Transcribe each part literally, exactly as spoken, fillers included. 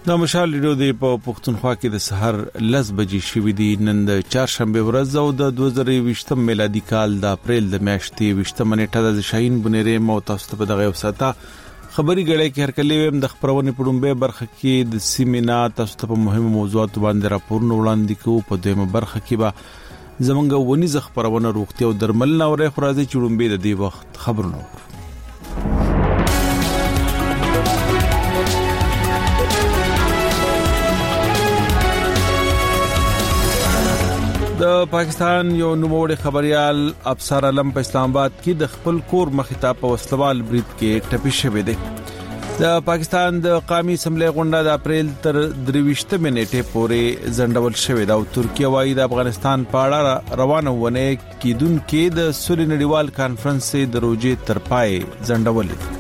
د مشال ریډیو دی په پښتونخوا کې د سحر لس بجې شوې دي. نن د چهارشنبه ورځ او د دوه زره یوویشتم میلادي کال د اپریل د میاشتې یوویشتمه نیټه د شاهین بنيري مو تاسو ته په دغه وساته خبري غړې کې هر کله ويم د خبرونه پړومبه برخه کې د سیمینا تاسو ته په مهمه موضوعات باندې راپورونه وړاندې کوو. په دویمه برخه کې به زمونږ ونی ز خبرونه روغتیا او درمل نورې خورازي چړومبه د دې وخت خبرونه. د پاکستان یو نوموړی خبريال افسر علم په اسلام آباد کې د خپل کور مخې ته په وسلوال برید کې ټپي شوی دی. د پاکستان د قومي اسمبلی غونډه د اپریل تر درويشتمه نیټه پورې ځنډول شوې ده او ترکیه وايي د افغانستان په اړه روانه ونه کېدونکې د سولې نړیوال کانفرنس د روزې تر پای ځنډول دي.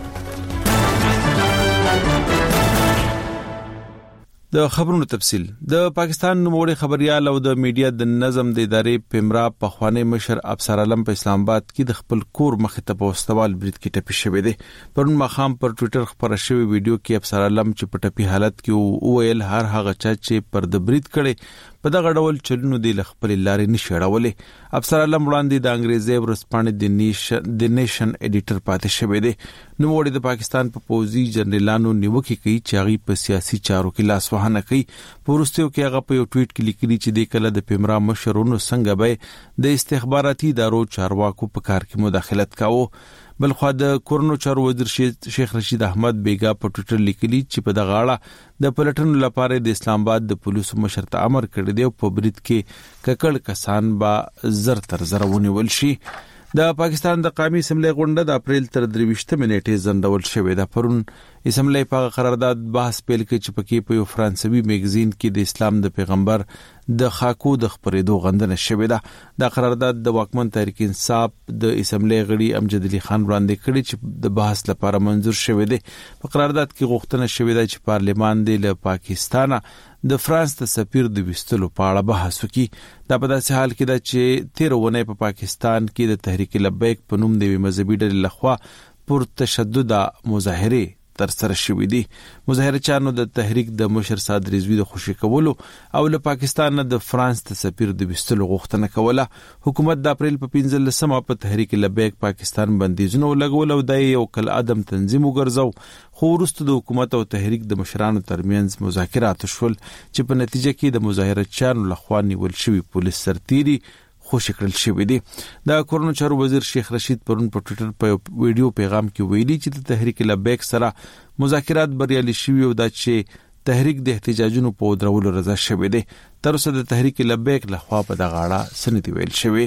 د خبرونو تفصيل. د پاکستان نوموړی خبريال او د میډیا د نظم د ادارې پمرا په خوانی مشر افسر علم په اسلام آباد کې د خپل کور مخې ته په وسوال برید کې ټپي شوی دی. پرون مخام پر ټوئیټر خبره شوی ویډیو کې افسر علم چې په ټپي حالت کې وویل هر هغه چا چې پر د برید کړي په دغه ډول چلونو دی خپل لارې نشړولې. افسر علم وړاندې د انګریزي ورسپانې د نیشن د نیشن ایډیټر پاتې شوی دی. نو وړي د پاکستان په پوزي جنرالانو نیوکه کوي چې هغه په سیاسي چارو کې لاس وهنه کوي. پورستیو کې هغه په یو ټویټ کې لیکلي چې د کله د پمرا مشرونو څنګه به د استخباراتي ادارو چارواکو په کار کې مداخلت کاوه. بلخو د کورونو چارو وزیر شیخ رشید احمد بیگا په ټویټر لیکلي چې په دغه اړه د پلټنو لپاره د اسلام آباد د پولیسو مشر ته امر کړی دی او په برید کې ککړ کسان به زر تر زر ونیول شي. د پاکستان د قومي اسمبلی غونډه د اپریل تر درويشتمه نیټه ځنډول شوې ده. پرون اسمبلی په قرارداد بحث پیل کړ چې پکې په یو فرانسوي میگزین کې د اسلام د پیغمبر د خاکو د خبرېدو غندنه شوې ده. د قرارداد د واکمن تحریک انصاف د اسمبلی غړي امجد علي خان وړاندې کړی چې د بحث لپاره منظور شوی دی. په قرارداد کې غوښتنه شوې ده چې پارلیمان د پاکستان د فرانس د سفیر د وستلو په اړه بحث وکړي. دا په داسې حال کې ده چې تیر ونه په پاکستان کې د تحریک لبیک په نوم د مذهبي ډلې لخوا پر تشدد مظاهره تر سره شوې دي. مظاهره چانو د تحریک د مشر سعد رضوی د خوشی کولو او له پاکستان د فرانس د سفیر د وستلو غوښتنه کوله. حکومت د اپریل په پنځلسمه په تحریک لبیک پاکستان بندیزونه لګول او د یو کل ادم تنظیم وګرځاو. خو وروسته د حکومت او تحریک د مشرانو ترمنځ مذاکرات شول چې په نتیجه کې د مظاهره چانو لخوا نیول شوی پولیس سرتیري خوشی کړل شوی دی. د کورونو چارو وزیر شیخ رشید پرون په ټوئیټر په ویډیو پیغام کې ویلي چې د تحریک لبیک سره مذاکرات بریالي شوي او د چې تحریک د احتجاجونو په درولو رضا شوی دی. تر اوسه د تحریک لبیک لخوا په دغه اړه سندې ویل شوی.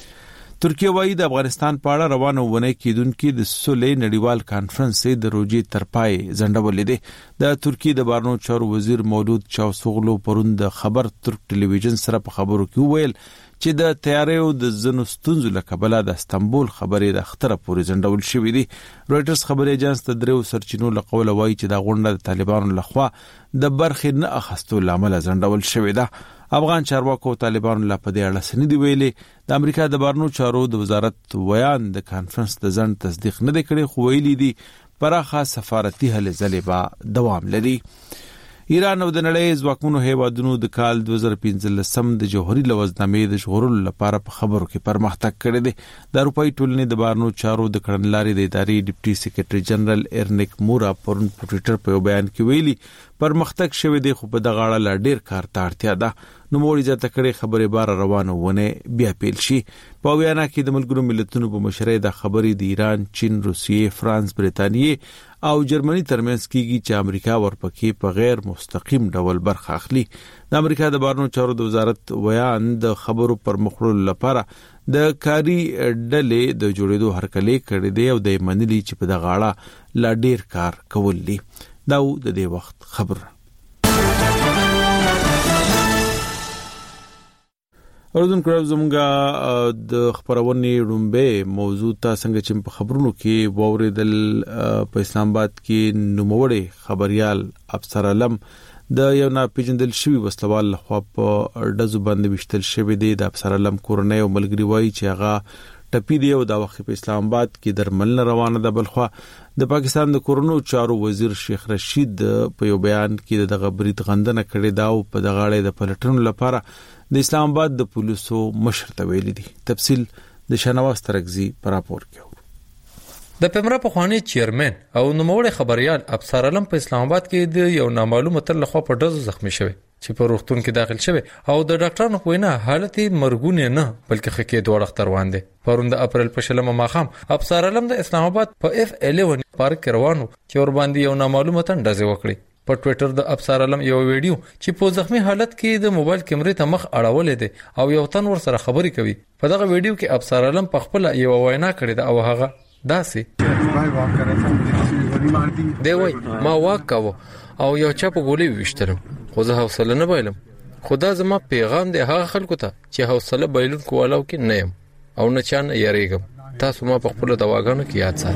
ترکیه وايي د افغانستان په اړه روانه ونه کېدونکې د سولې نړیوال کانفرنس د روزې تر پای ځنډول دي. د ترکیه د بهرنیو چارو وزیر مولود چاوسوغلو پرون د خبر ترک ټلویزیون سره په خبرو کې وویل چې د تیاریو د زنو ستونزو له کبله د استنبول خبرې د اختره پورې ځنډول شوې دي. رويټرز خبري اژانس ته درو سرچینو له قوله وایي چې د غونډه د طالبانو لخوا د برخې نه اخستو لامل ځنډول شوې ده. افغان چارواکو طالبانو لا په دې اړه سندې ویلي. د امریکا د بهرنیو چارو د وزارت ویان د کانفرنس د ځنډ تصدیق نه کړي خو ویلي دي پراخه سفارتي هلې ځلې به دوام لري. ایران او د نړۍ ځواکمنو هیوادونو د کال دوه زره پنځلسم د جوهري لوزنامې د ژغورلو لپاره په خبرو کې پرمختګ کړی دی. د اروپאי ټولنې د بهرنیو چارو د کړنلارې د ادارې ډیپټي سیکریټري جنرال ارنیک مورا پرون په ټوئیټر په بیان کې ویلي پرمختګ شوی دی خو په دغه اړه لا ډیر کار ته اړتیا ده. نو موري ځکه کړي خبرې بار روانه ونه بیا پیل شي. په وینا کې د ملګرو ملتونو په مشرۍ د خبرې د ایران، چین، روسیې، فرانس، برېټانیې او جرمني ترمنځ کیږي چې امریکا ورپکې په غیر مستقیم ډول برخه اخلي. د امریکا د بهرنیو چارو د وزارت ویان د خبرو پر مخړو لپاره د کاری ډلې د جوړېدو هرکلې کړې دی او د منلي چې په دغه اړه لا ډیر کار کول دي. دا د دې وخت خبر. اردن کړو زموږه د خبرونې رومبه موضوع ته څنګه چې په خبرونو کې ووریدل په اسلام آباد کې نوموړی خبريال افسر علم د یو ناپېژندل شوی وسلوال لخوا په ډزو باندې وشتل شوی دی. د افسر علم کورنۍ او ملګری وایي چې هغه ټپي دی او د وخت په اسلام آباد کې درمل روانه ده. بلخوا د پاکستان د کورونو چارو وزیر شیخ رشید په یو بیان کې د غبرید غندنه کړې ده او په دغه اړه د پلټنو لپاره د اسلام آباد د پولیسو مشر ته ویلي دي. تفصیل د شنواز ترغزي پر راپور کې. د پیمرا په خواني چیرمن او نوموړی خبريال ابصار علم په اسلام آباد کې د یو نامعلومه تر لخوا په ډزو زخمی شوی چې په روغتون کې داخل شوی او د ډاکټرانو په وینا حالت مرګونه نه بلکې خکې دوه اختر وانده. پرون د اپریل په شلمه ماخام ابصار علم د اسلام آباد په اف الیون پارک روانو چې ور باندې یو نامعلومه تن ډزې وکړي. په ټوئیټر د ابصار علم یو ویډیو چې په زخمی حالت کې د موبایل کیمرې ته مخ اړولې ده او یو تن ور سره خبري کوي. په دغه ویډیو کې ابصار علم په خپل یو وینا کړې ده او هغه داسې دی وای ما واکاو او یو چا په ګولې وشتلم خو زه حوصله نه بایلم. خدا زما پیغام دی هغه خلکو ته چې حوصله بایلون کوالو کې نه يم او نه چان یریګم. تاسو ما په خپل دواګانو کې یاد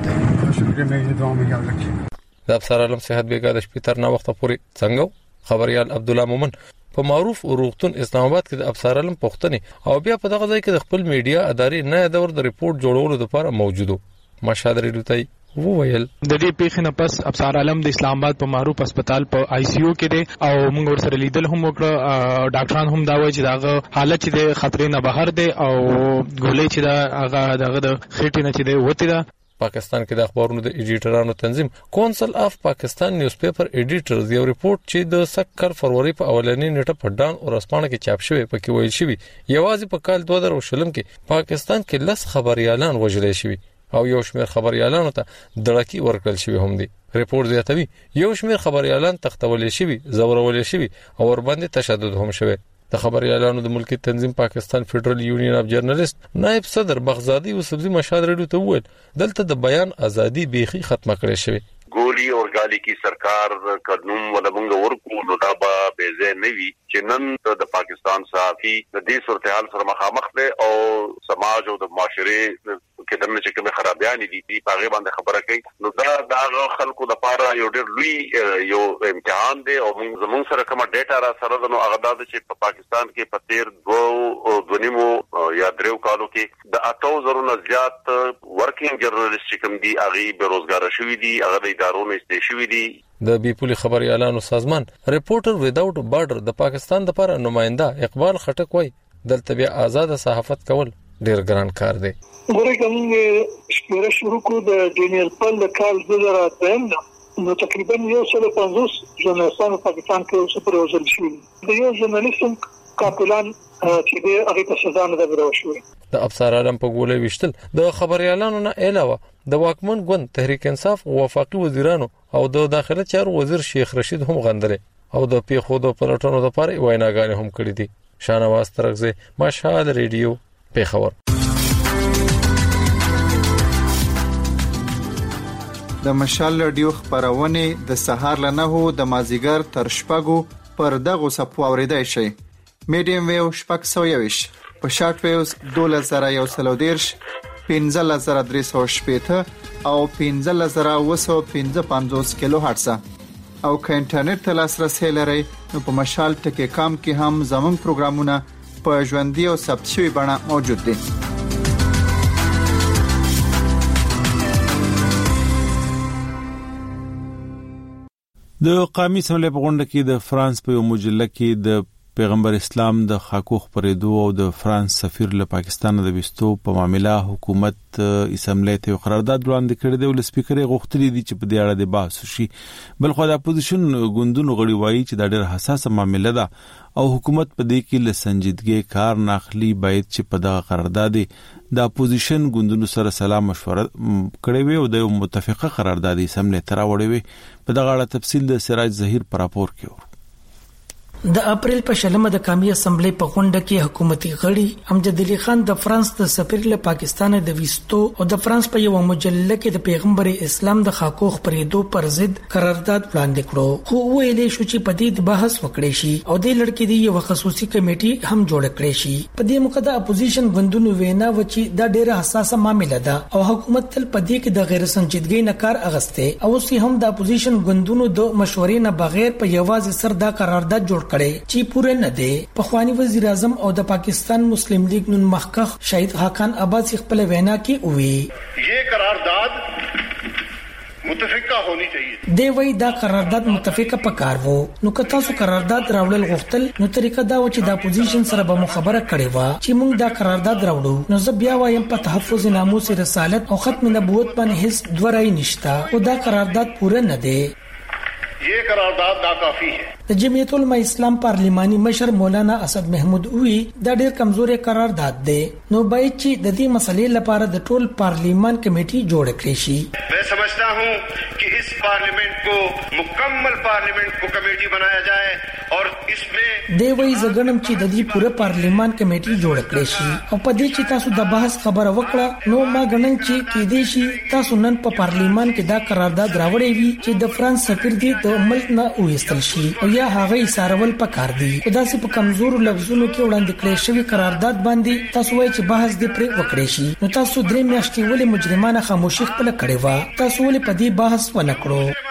ساتئ. د ابصار علم صحت بیګا د شپې تر نه وخت پورې څنګه خبريال عبد الله مومن په معروف روغتون اسلام آباد کې د ابصار علم پښتني او بیا په دغه ځای کې د خپل میډیا ادارې نه دور د ریپورت جوړولو لپاره موجودو. مشهد ریډوتای وویل د دې پیښې نه پس ابصار علم د اسلام آباد په معروف هسپتال په آی سی یو کې دی او موږ ورسره لیدل هم وکړه. ډاکټران هم دا وایي چې داغه حالت چې د خطرې نه بهر دی او ګولې چې دا هغه دغه د خېټې نه چې دی وتی دا. پاکستان کې د اخبارونو د ایډیټرانو تنظیم کونسل اف پاکستان نیوز پیپر ایډیټرز یو ریپورت چې د سکر فروری په اولنۍ نیټه په ډان او رسپانه کې چاپ شوی پکې ویل شوی یوازې په کال دوه زره شلم کې پاکستان کې لس خبريالان وژل شوی او یو شمېر خبريالانو ته دړکی ورکړل شوی هم دی. ریپورت زیاتوي یو شمېر خبريالان تختول شوی زورول شوی او ور باندې تشدد هم شوی. د خبريالانو د ملکی تنظیم پاکستان فدرل یونین اف جرنالست نائب صدر بغزادي وسبزي مشهد ریډیو ته وویل دلته د بیان ازادي بیخي ختمه کړې شوی. ګولي او ګالي کی سرکار قانون ولا موږ ورکو نو دا به بيزه نه وي چې نن د پاکستان صحافي د دې صورتحال سره مخامخ دي او سماج او د معاشره کې دمه چې کوم خرابيان دي په هغه باندې خبره کوي نو دا د خلکو لپاره یو ډېر لوی یو امتحان دی او موږ زموږ سره کومه ډیټا را سره نو هغه د چې په پاکستان کې په تیر دوه دونیمو یا دریو کالو کې د اته زره نه زیات ورکینګ جرنالست کوم دي هغه بیروزګار شوي دي هغه ادارونو استشوي دي. د بیپولي خبريالانو سازمان ریپورټر ویداوټ بارډر د پاکستان لپاره نماینده اقبال خټک وای دلته بیا آزاد صحافت کول ډیر ګران کار دی. ګوره کوم شپږ شروع کو د جنرال پل د کال دوه زره اته نو تقریبا یو سل پنځوس ژورنالستان په پاکستان کې اوس پر وژل شوي. د یو ژورنالیست کاپلان چې د هغه په سزا نه درو شوی. د ابصار علم په ګولې وشتل د خبريالانو نه علاوه د واکمن ګوند تحریک انصاف وفاقي وزیرانو او د داخله چارو وزیر شیخ رشید هم غندلې او د پیښو د پلټنو لپاره ویناګانې هم کړې دي. شانواز ترغزي مشهد ریډیو پیښور. د مشال ریډیو خبرونه د سهار لنهو د مازیګر تر شپږو پر دغه صفو اوریدای شي. میډیم ویو شپږ سو یوش په شارټ ویوز دوه زره یو سل دیرش پنځه زره درې سو شپږ او پنځه زره اوه سوه پنځه پنځوس کیلو هرتز او که انټرنیټ ته لاسرسي لرئ نو په مشال ټکی کام کې هم زموږ پروګرامونه په ژوندۍ او ثبت شوی بڼه موجود دي. د قومي سملې په غونډه کې د فرانس په یو مجله کې د پیغمبر اسلام د خاکو خبرېدو او د فرانس سفیر له پاکستان د وستو په معاملې حکومت اسمبلی ته قرارداد وړاندې کړی دی او سپیکر یې غوښتلی دی چې په دې اړه د بحث وشي. بل خو د اپوزیشن ګوندونو غړي وایي چې دا ډېر حساسه معاملې ده او حکومت په دې کې له سنجیدګۍ کار نه اخلي. باید چې په دغه قرارداد د اپوزیشن ګوندونو سره سلام مشوره کړې وي او د متفقه قرارداد اسمبلی ته راوړې وي. په دغه اړه تفصیل د سراج ظهیر پر راپور کې. د اپریل په شلمه د قومي اسمبلی په غونډه کې حکومتي غړي امجد علي خان د فرانس د سفیر له پاکستان د وستو او د فرانس په یو مجله کې د پیغمبر اسلام د خاکو خبرېدو پر ضد قرارداد وړاندې کړو. خو ویلې شو چې په دې بحث وکړي شي او د لړ کې د یو خصوصي کمیټي هم جوړ کړي شي. په دې موقع د اپوزیشن ګوندونو وینا و چې دا ډېره حساسه معاملې ده او حکومت تل په دې کې د غیر سنجیدګۍ نه کار اغسته او سي هم د اپوزیشن ګوندونو د مشورې نه بغیر په یوازې سر دا قرارداد جوړ کړي چې پوره نه دي. پخوانی وزیر اعظم او د پاکستان مسلم لیگ نن مخکخ شهید خاقان عباسی خپل وینا کې وی یہ قرارداد متفقه هونی چاہیے. دی وی دا قرارداد متفقه پکار وو. نو که تاسو قرارداد راوړل غوښتل نو طریقه دا و چې د اپوزیشن سره به مخابره کړي وا چې موږ دا قرارداد راوړو. نو زه بیا وایم په تحفظ ناموس رسالت او ختم نبوت باندې هیڅ دوړای نشتا او دا قرارداد پوره نه دی. یہ قرارداد ناکافی ہے. د جمعیت العلماء اسلام پارلیمانی مشر مولانا اسد محمود وی دا ډیر کمزوري قرارداد دی. نو باید چې د دې مسلې لپاره د ټول پارلیمان کمیټي جوړ کړي شي. میں سمجھتا ہوں کہ اس پارلیمنٹ کو مکمل پارلیمنٹ کو کمیٹی بنایا جائے اور اس میں دی وی زګنم چې د دې پوره پارلیمان کمیټي جوړ کړي شي. او په دې چې تاسو د بحث خبره وکړه نو ما غنن چې کې دې شي تاسو نن په پارلیمان کې دا قرارداد راوړی وي چې د فرانس سفیر دی د ملک نه وېستل شي او یا هغه سارول پکار دي. خدا سي په کمزور لفظونو کې وړاندې کړی شوی قرارداد باندې تاسو وایي چې بحث دې پر وکړي شي. نو تاسو درې میاشتې ولې مجرمانه خاموشي خپل کړې و؟ تاسو ولې په دې بحث ونه کړو؟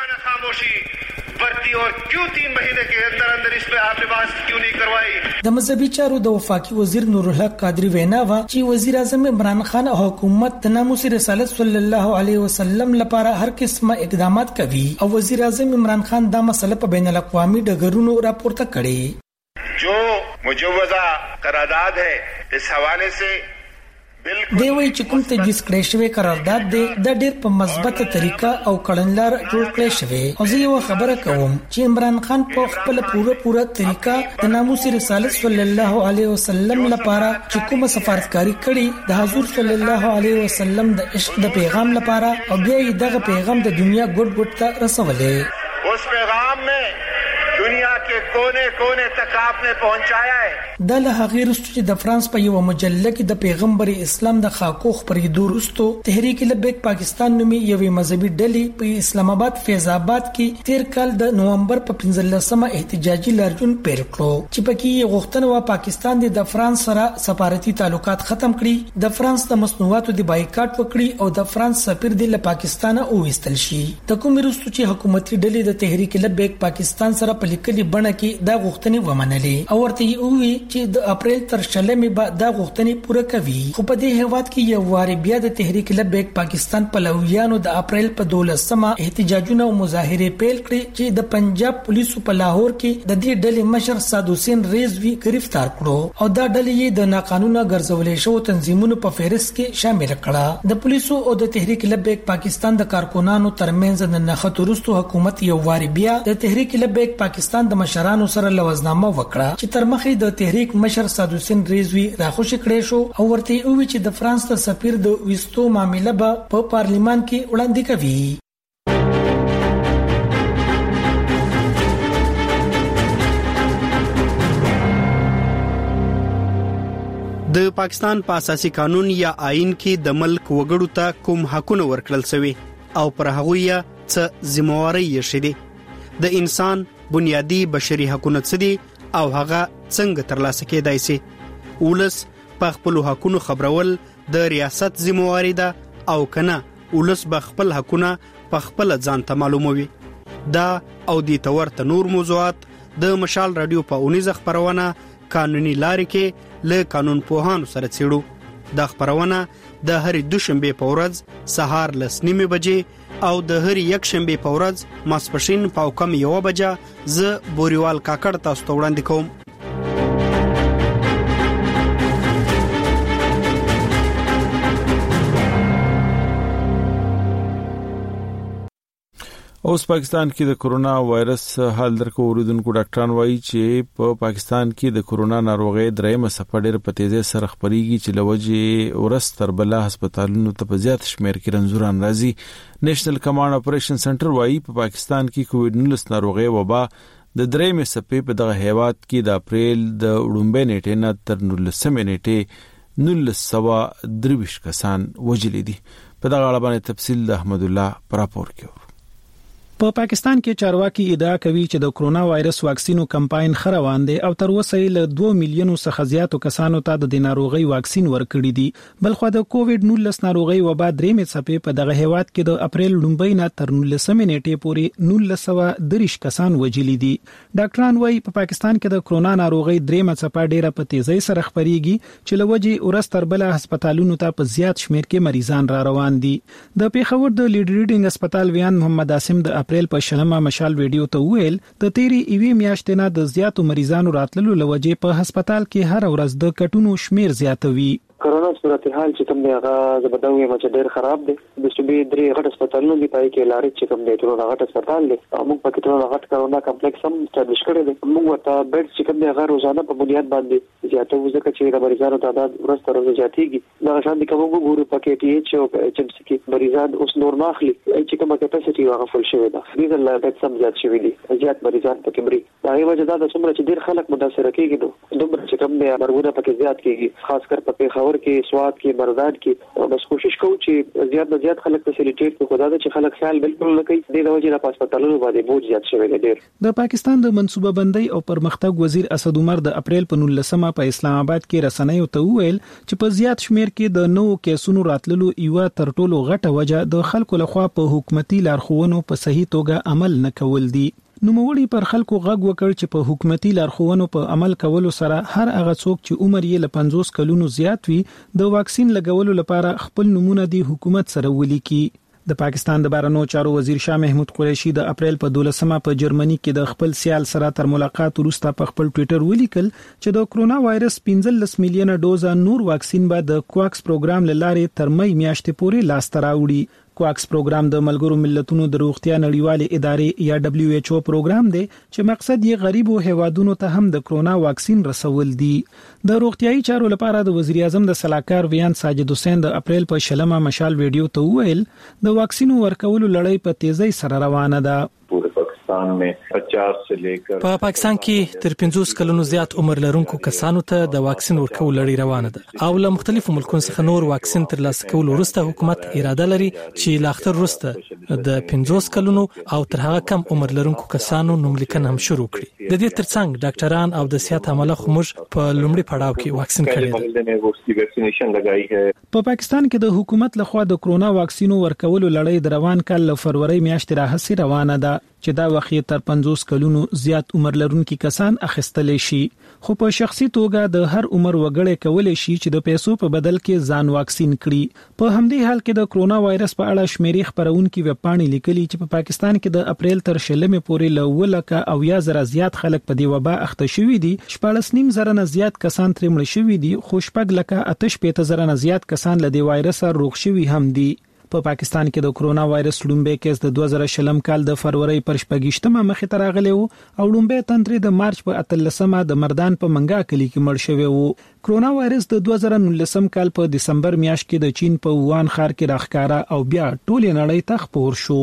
اور کیوں تین مہینے کے اندر اندر اس پہ آپ نے بحث کیوں نہیں کروائی؟ د مذهبي چارو د وفاقي وزیر نور الحق قادری وینا وا چې وزیر اعظم عمران خان او حکومت د ناموس رسالت صلی الله علیه وسلم لپاره هر قسمه اقدامات کوي او وزیر اعظم عمران خان دا مسله په بین الاقوامي ډګرونو راپورته کړي. جو مجوزہ قرارداد ہے اس حوالے سے دی وی چې کوم تجویز کړی شوی قرارداد دی د ډیر په مثبته طریقه او کړنلار جوړ کړی شوی. او زه یو خبره کوم چې عمران خان په خپل پوره پوره طریقه د ناموس رسالت صلی الله علیه وسلم لپاره چې کومه سفارتکاری کړي د حضور صلی الله علیه وسلم د عشق د پیغام لپاره او بیا یې دغه پیغام د دنیا ګډ ګډ ته رسولې. اس پیغام میں دنیا کے کونے کونے تک آپ نے پہنچایا ہے. د له هغه وروسته چې د فرانس په یو مجله کې د پیغمبر اسلام د خاکو خبرېدو وروسته تحریک لبیک پاکستان نومي یوې مذهبي ډلې په اسلام آباد فیض آباد کې تیر کال د نومبر په پنځلسمه احتجاجي لارجون پیل کړو چې پکې غوښتنه و پاکستان د فرانس سره سفارتي تعلقات ختم کړي، د فرانس د مصنوعاتو د بایکاټ وکړي او د فرانس سفیر د پاکستان اوويستل شي. د کوم وروسته چې حکومتي ډلې د تحریک لبیک پاکستان سره په لیکلي بڼه کې دا غوښتنې ومنلې او ورته وی چې د اپریل تر شلمې به دا غوښتنې پوره کوي. خو په دې هیواد کې یو واری بیا د تحریک لبیک پاکستان پلویانو د اپریل په دولسمه احتجاجونه او مظاهره پیل کړې چې د پنجاب پولیسو په لاهور کې د دې ډلې مشر سعد حسین رضوی گرفتار کړو او دا ډلې یې د ناقانونه ګرځولې شو تنظیمونو په فهرست کې شامل کړه. د پولیسو او د تحریک لبیک پاکستان د کارکونانو ترمنځ د نښتو وروسته حکومت یو واری بیا د تحریک لبیک پاکستان د مشرانو سره لوزنامه وکړه چې تر مخې د تحریک مشر سعد حسین رضوی راخوشي کړی شو او ورته وی چې د فرانس د سفیر د وستو معاملې به په پارلیمان کې وړاندې کوي. د پاکستان په اساسي قانون یا آئین کې د ملک وګړو ته کوم حقونه ورکړل شوی او پر هغه یې څه ذمہواری یې شېده. د انسان بنیادی بشري حقوق څه دي او هغه څنګه ترلاسه کېدای شي؟ ولس په خپل حقوقو خبرول د ریاست ذمہواری ده او کنه ولس به خپل حقونه په خپل ځان ته معلوموي. دا او د تورته نور موضوعات د مشال رادیو په اونیزه خبرونه قانوني لارې کې له قانون پوهانو سره څېړو. دا خبرونه د هر دوشنبه په ورځ سهار لس نیمه بجې او د هر یک شنبه په ورځ ماسپښین په کم یو بجې ز بوريوال کاکړ تاسو ته وړاندې کوم. اوس پاکستان کې د کورونا وایرس حال درکو اوریدونکو ډاکټران وایي چې په پا پاکستان کې د کورونا ناروغي درېمه څپه ډېر په تیزه سره خپريږي چې لوجه ورستر بلا هسپتالونو ته په زیات شمیر کې رنځوران راځي. نېشنل کمانډ اپریشن سنټر وایي په پا پاکستان کې کووډ نولس ناروغي وبا د درېمه څپې په دغه هیواد کې د اپریل د وړاندې نیټې نه تر نولسمې نیټې نولس سوا درویش کسان وجلې دي. په دغه اړه باندې تفصیل د احمد الله پر راپور کې. په پاکستان کې چارواکي ادعا کوي چې د کرونا وایرس واکسینو کمپاین خروان دي او تر اوسه له دوه میلیونو څخه زیاتو کسانو ته د ناروغي واکسین ورکړي دي. بلخو د کووډ نولس ناروغي وبا درېمې څپې په دغه هیواد کې د اپریل لومبۍ نه تر نولسمې نیټې پورې نولس سوه دریش کسان وژلي دي. ډاکټران وايي په پاکستان کې د کرونا ناروغي درېمه څپه ډیره په تیزی سره خپريږي چې لوجي ورستر بل هسپتالونو ته په زیات شمیر کې مریضان را روان دي. د پیښور د لیډ ریډینګ هسپتال ویان محمد عاصم د اپریل په شلمه مشال ویډیو ته ویل د تیری ایوي میاشتې نه د زیاتو مریضانو راتللو لوجې په هسپتال کې هر ورځ د کټونو شمیر زیاتوي. کرونا صورتحال چې کوم دی هغه زبردوي مچ ډېر خراب دی. د صوبې درې غټ هسپتالونو دی پای کې لارې چې کوم دی ټول غټ هسپتال دی. موږ په کې ټول غټ کرونا کمپلیکس هم اسټابلیش کړی دی. موږ ورته بیډ چې کوم دی هغه روزانه په بنیاد باندې زیاتو ځکه چې د مریضانو تعداد ورځ تر ورځې زیاتېږي. دا شان دي کوم وګورو په کې ټي ایچ او ایچ ام سي کې مریضان اوس نور نه اخلي چې کومه کیپاسټي هغه فل شوی ده. دې ځل د سم زیات شوی دي. زیات مریضان په کې مري. دا یو وجه ده چې څومره چې ډېر خلک متاثر کېږي نو دومره چې کوم دی مرګونه په کې زیات کېږي. خاص کر په پیښور کې سواد کې مرداد کې بس کوشش کوو چې زیات نه زیات خلک فیسیلیټیټ کړو. خدای دې چې خلک خیال بالکل نه کوي. د وجې نه هسپتالونو باندې بوج زیات شوی دی. د پاکستان د منصوبه بندۍ او پرمختګ وزیر اسد عمر د اپریل په نولسمه په اسلام آباد کې رسنیو ته وویل چې په زیات شمیر کې د نوو کیسونو راتللو یو تر ټولو غټه وجه د خلکو لخوا په حکومتي لارښوونو په صحیح توګه عمل نه کول دي. نوموړي پر خلکو غږ وکړ چې په حکومتي لارښوونو په عمل کولو سره هر هغه څوک چې عمر یې له پنځوس کلونو زیات وي د واکسین لګولو لپاره خپل نمونه د حکومت سره ولیکي. د پاکستان د بهرنیو چارو وزیر شاه محمود قریشي د اپریل په دولسمه په جرمني کې د خپل سیال سره تر ملاقات وروسته په خپل ټوئیټر ولیکل چې د کرونا وایرس پنځلس میلیونه ډوزه نور واکسین به د کوواکس پروګرام لاره تر مې میاشتې پورې لاس ته راوړي. کوواکس پروګرام د ملګرو ملتونو د روغتیا نړیوالې ادارې یا دبليو ایچ او پروګرام دی چې مقصد یې غریبو هیوادونو ته هم د کرونا واکسین رسول دي. د روغتيایي چارو لپاره د وزیر اعظم د سلاکار ویان ساجد حسین د اپریل په شلمه مشال ویډیو ته ویل د واکسینو ورکولو لړۍ په تیزی سره روانه ده. په پاکستان کې تر پنځوس کلونو زیات عمر لرونکو کسانو ته د واکسین ورکول لړۍ روانه ده او له مختلفو ملکونو څخه نور واکسین ترلاسه کول وروسته حکومت اراده لري چې لا اخر وروسته د پنځوس کلونو او تر هغه کم عمر لرونکو کسانو نوملیکنه هم شروع کړي. د دې ترڅنګ ډاکټران او د صحت عامله خموج په لومړي پړاو کې واکسین کړي دي. په پاکستان کې د حکومت لخوا د کرونا واکسینو ورکولو لړۍ د روان کال له فروری میاشتې راهیسې روانه ده چې دا وخت تر پنځوس کلونو زیات عمر لرونکي کسان اخیستل شي. خو په شخصي توګه د هر عمر وګړي کولای شي چې د پیسو په بدل کې ځان واکسین کړي. په همدې حال کې د کرونا وایرس په اړه شمیرې خبرونکي وپاڼې لیکلي چې په پاکستان کې د اپریل تر شلمې پورې له ولکه او یا زره زیات خلک په دې وبا اخته شوي دي. شپږ نیم زره نه زیات کسان ترې مړ شوي دي خو شپږ لکه آتش پېته زره نه زیات کسان له دې وایرس روغ شوي هم دي. په پاکستان کې د کرونا وایرس لومبه کیس د دوه زره شلم کال د فروری پر شپږشتمه مخې ته راغلی وو او لومبه تنتري د مارچ په اتلسمه د مردان په منګا کلی کې مړ شوی وو. کرونا وایرس د دوه زره نولسم کال په دسمبر میاشت کې د چین په ووان ښار کې راښکارا او بیا ټول نړۍ ته خپور شو.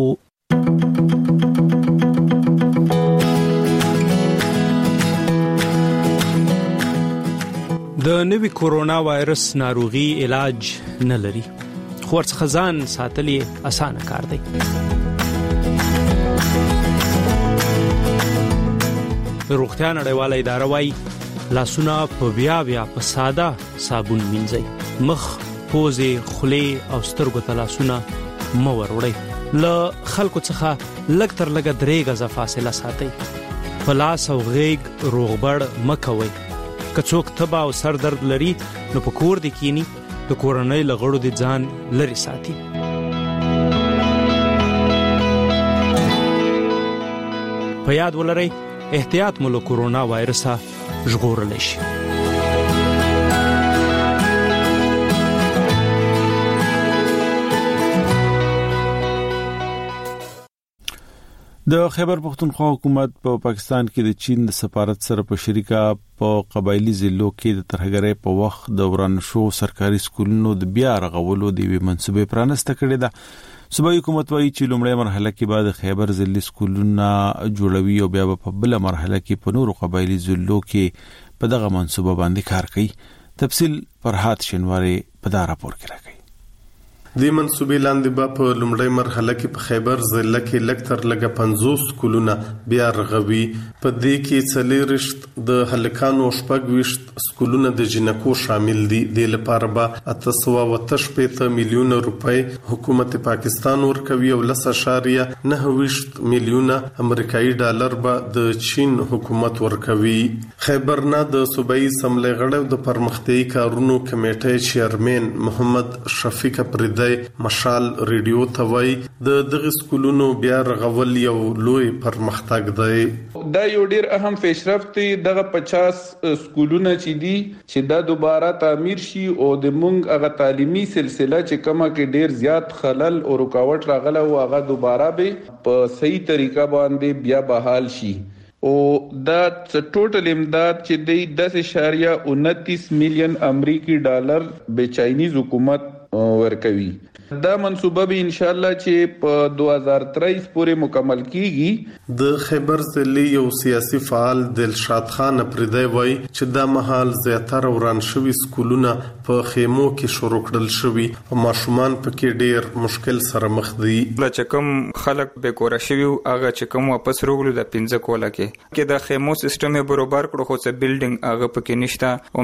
د نوي کرونا وایرس ناروغي علاج نه لري. خو ورڅخه ځان ساتل یې اسانه کار دی. روغتیا نړیواله اداره وايي لاسونه په بیا بیا په ساده صابون مینځئ. مخ، پوزې، خولې او سترګو ته لاسونه مه وروړئ. له خلکو څخه لږ تر لږه درې غزه فاصله ساتئ. په لاس او غېږ روغبړ مه کوئ. که څوک تبه او سر درد لري نو په کور دې کینی د کورنۍ له غړو د ځان لري ساتي. په یاد ولرئ احتیاط مو له کرونا وایرسه ژغورلی شي. د خیبر پختونخوا حکومت په پا پاکستان کې د چین د سفارت سره په شریکه په قبایلی ضلعو کې د ترهګرۍ په وخت د وران شو سرکاري سکولونو د بیا رغولو د وی منسوبې پرانسته کړې ده. صوبایي حکومت وايي چې لومړی مرحله کې بعد خیبر ضلعي سکولونه جوړوي او بیا په بل مرحله کې په نورو قبایلی ضلعو کې په دغه منسوبه باندې کار کوي. تفصیل فرحات شنواری په دا راپور کې راغلی. د منسوبې لاندې به په لومړی مرحله کې په خیبر ضلع کې لکتر لګه پنځوس سکولونه بیا رغوي. په دې کې څلېرشت د هلکانو شپږ ویشت سکولونه د جنکو شامل دي. د لپاره به اته سوه اته شپېته میلیونه روپۍ حکومت پاکستان ورکوي او لس اشاریه نهه ویشت میلیونه امریکایي ډالر به د چین حکومت ورکوي. خیبر نه د صوبایي اسمبلی غړی د پرمختیايي کارونو کمیټې چیرمن محمد شفیق پردی مشال ریډیو ته وایي د دغه سکولونو بیا رغول یو لوی پرمختګ دی. دا یو ډیر اهم پیشرفت دی. دغه پچاس سکولونه چې دي چې دا دوباره تعمیر شي او د مونږ هغه تعلیمي سلسله چې کومه کې ډیر زیات خلل او رکاوټ راغله او هغه دوباره به په صحیح طریقه باندې بیا بحال شي. او دا ټوټل امداد چې دی دس اشاریه انتیس میلیون امریکي ډالر به چاینیز حکومت ورکوي. دا منصوبه به ان شاء الله چې په دو هزار تیئیس پورې مکمل کیږي. د خیبر ضلع یو سیاسي فعال دلشاد خان پردی وایي چې دا مهال زیاتره وران شوي سکولونه په خیمو کې شروع کړل شوي او ماشومان پکې ډیر مشکل سره مخ دي. چې کوم خلک به کور شوي هغه چې کوم واپس روغلو د پنځه کوله کې کې د خیمو سیستم برابر کړو خو څه بلډینګ هغه پکې نشته.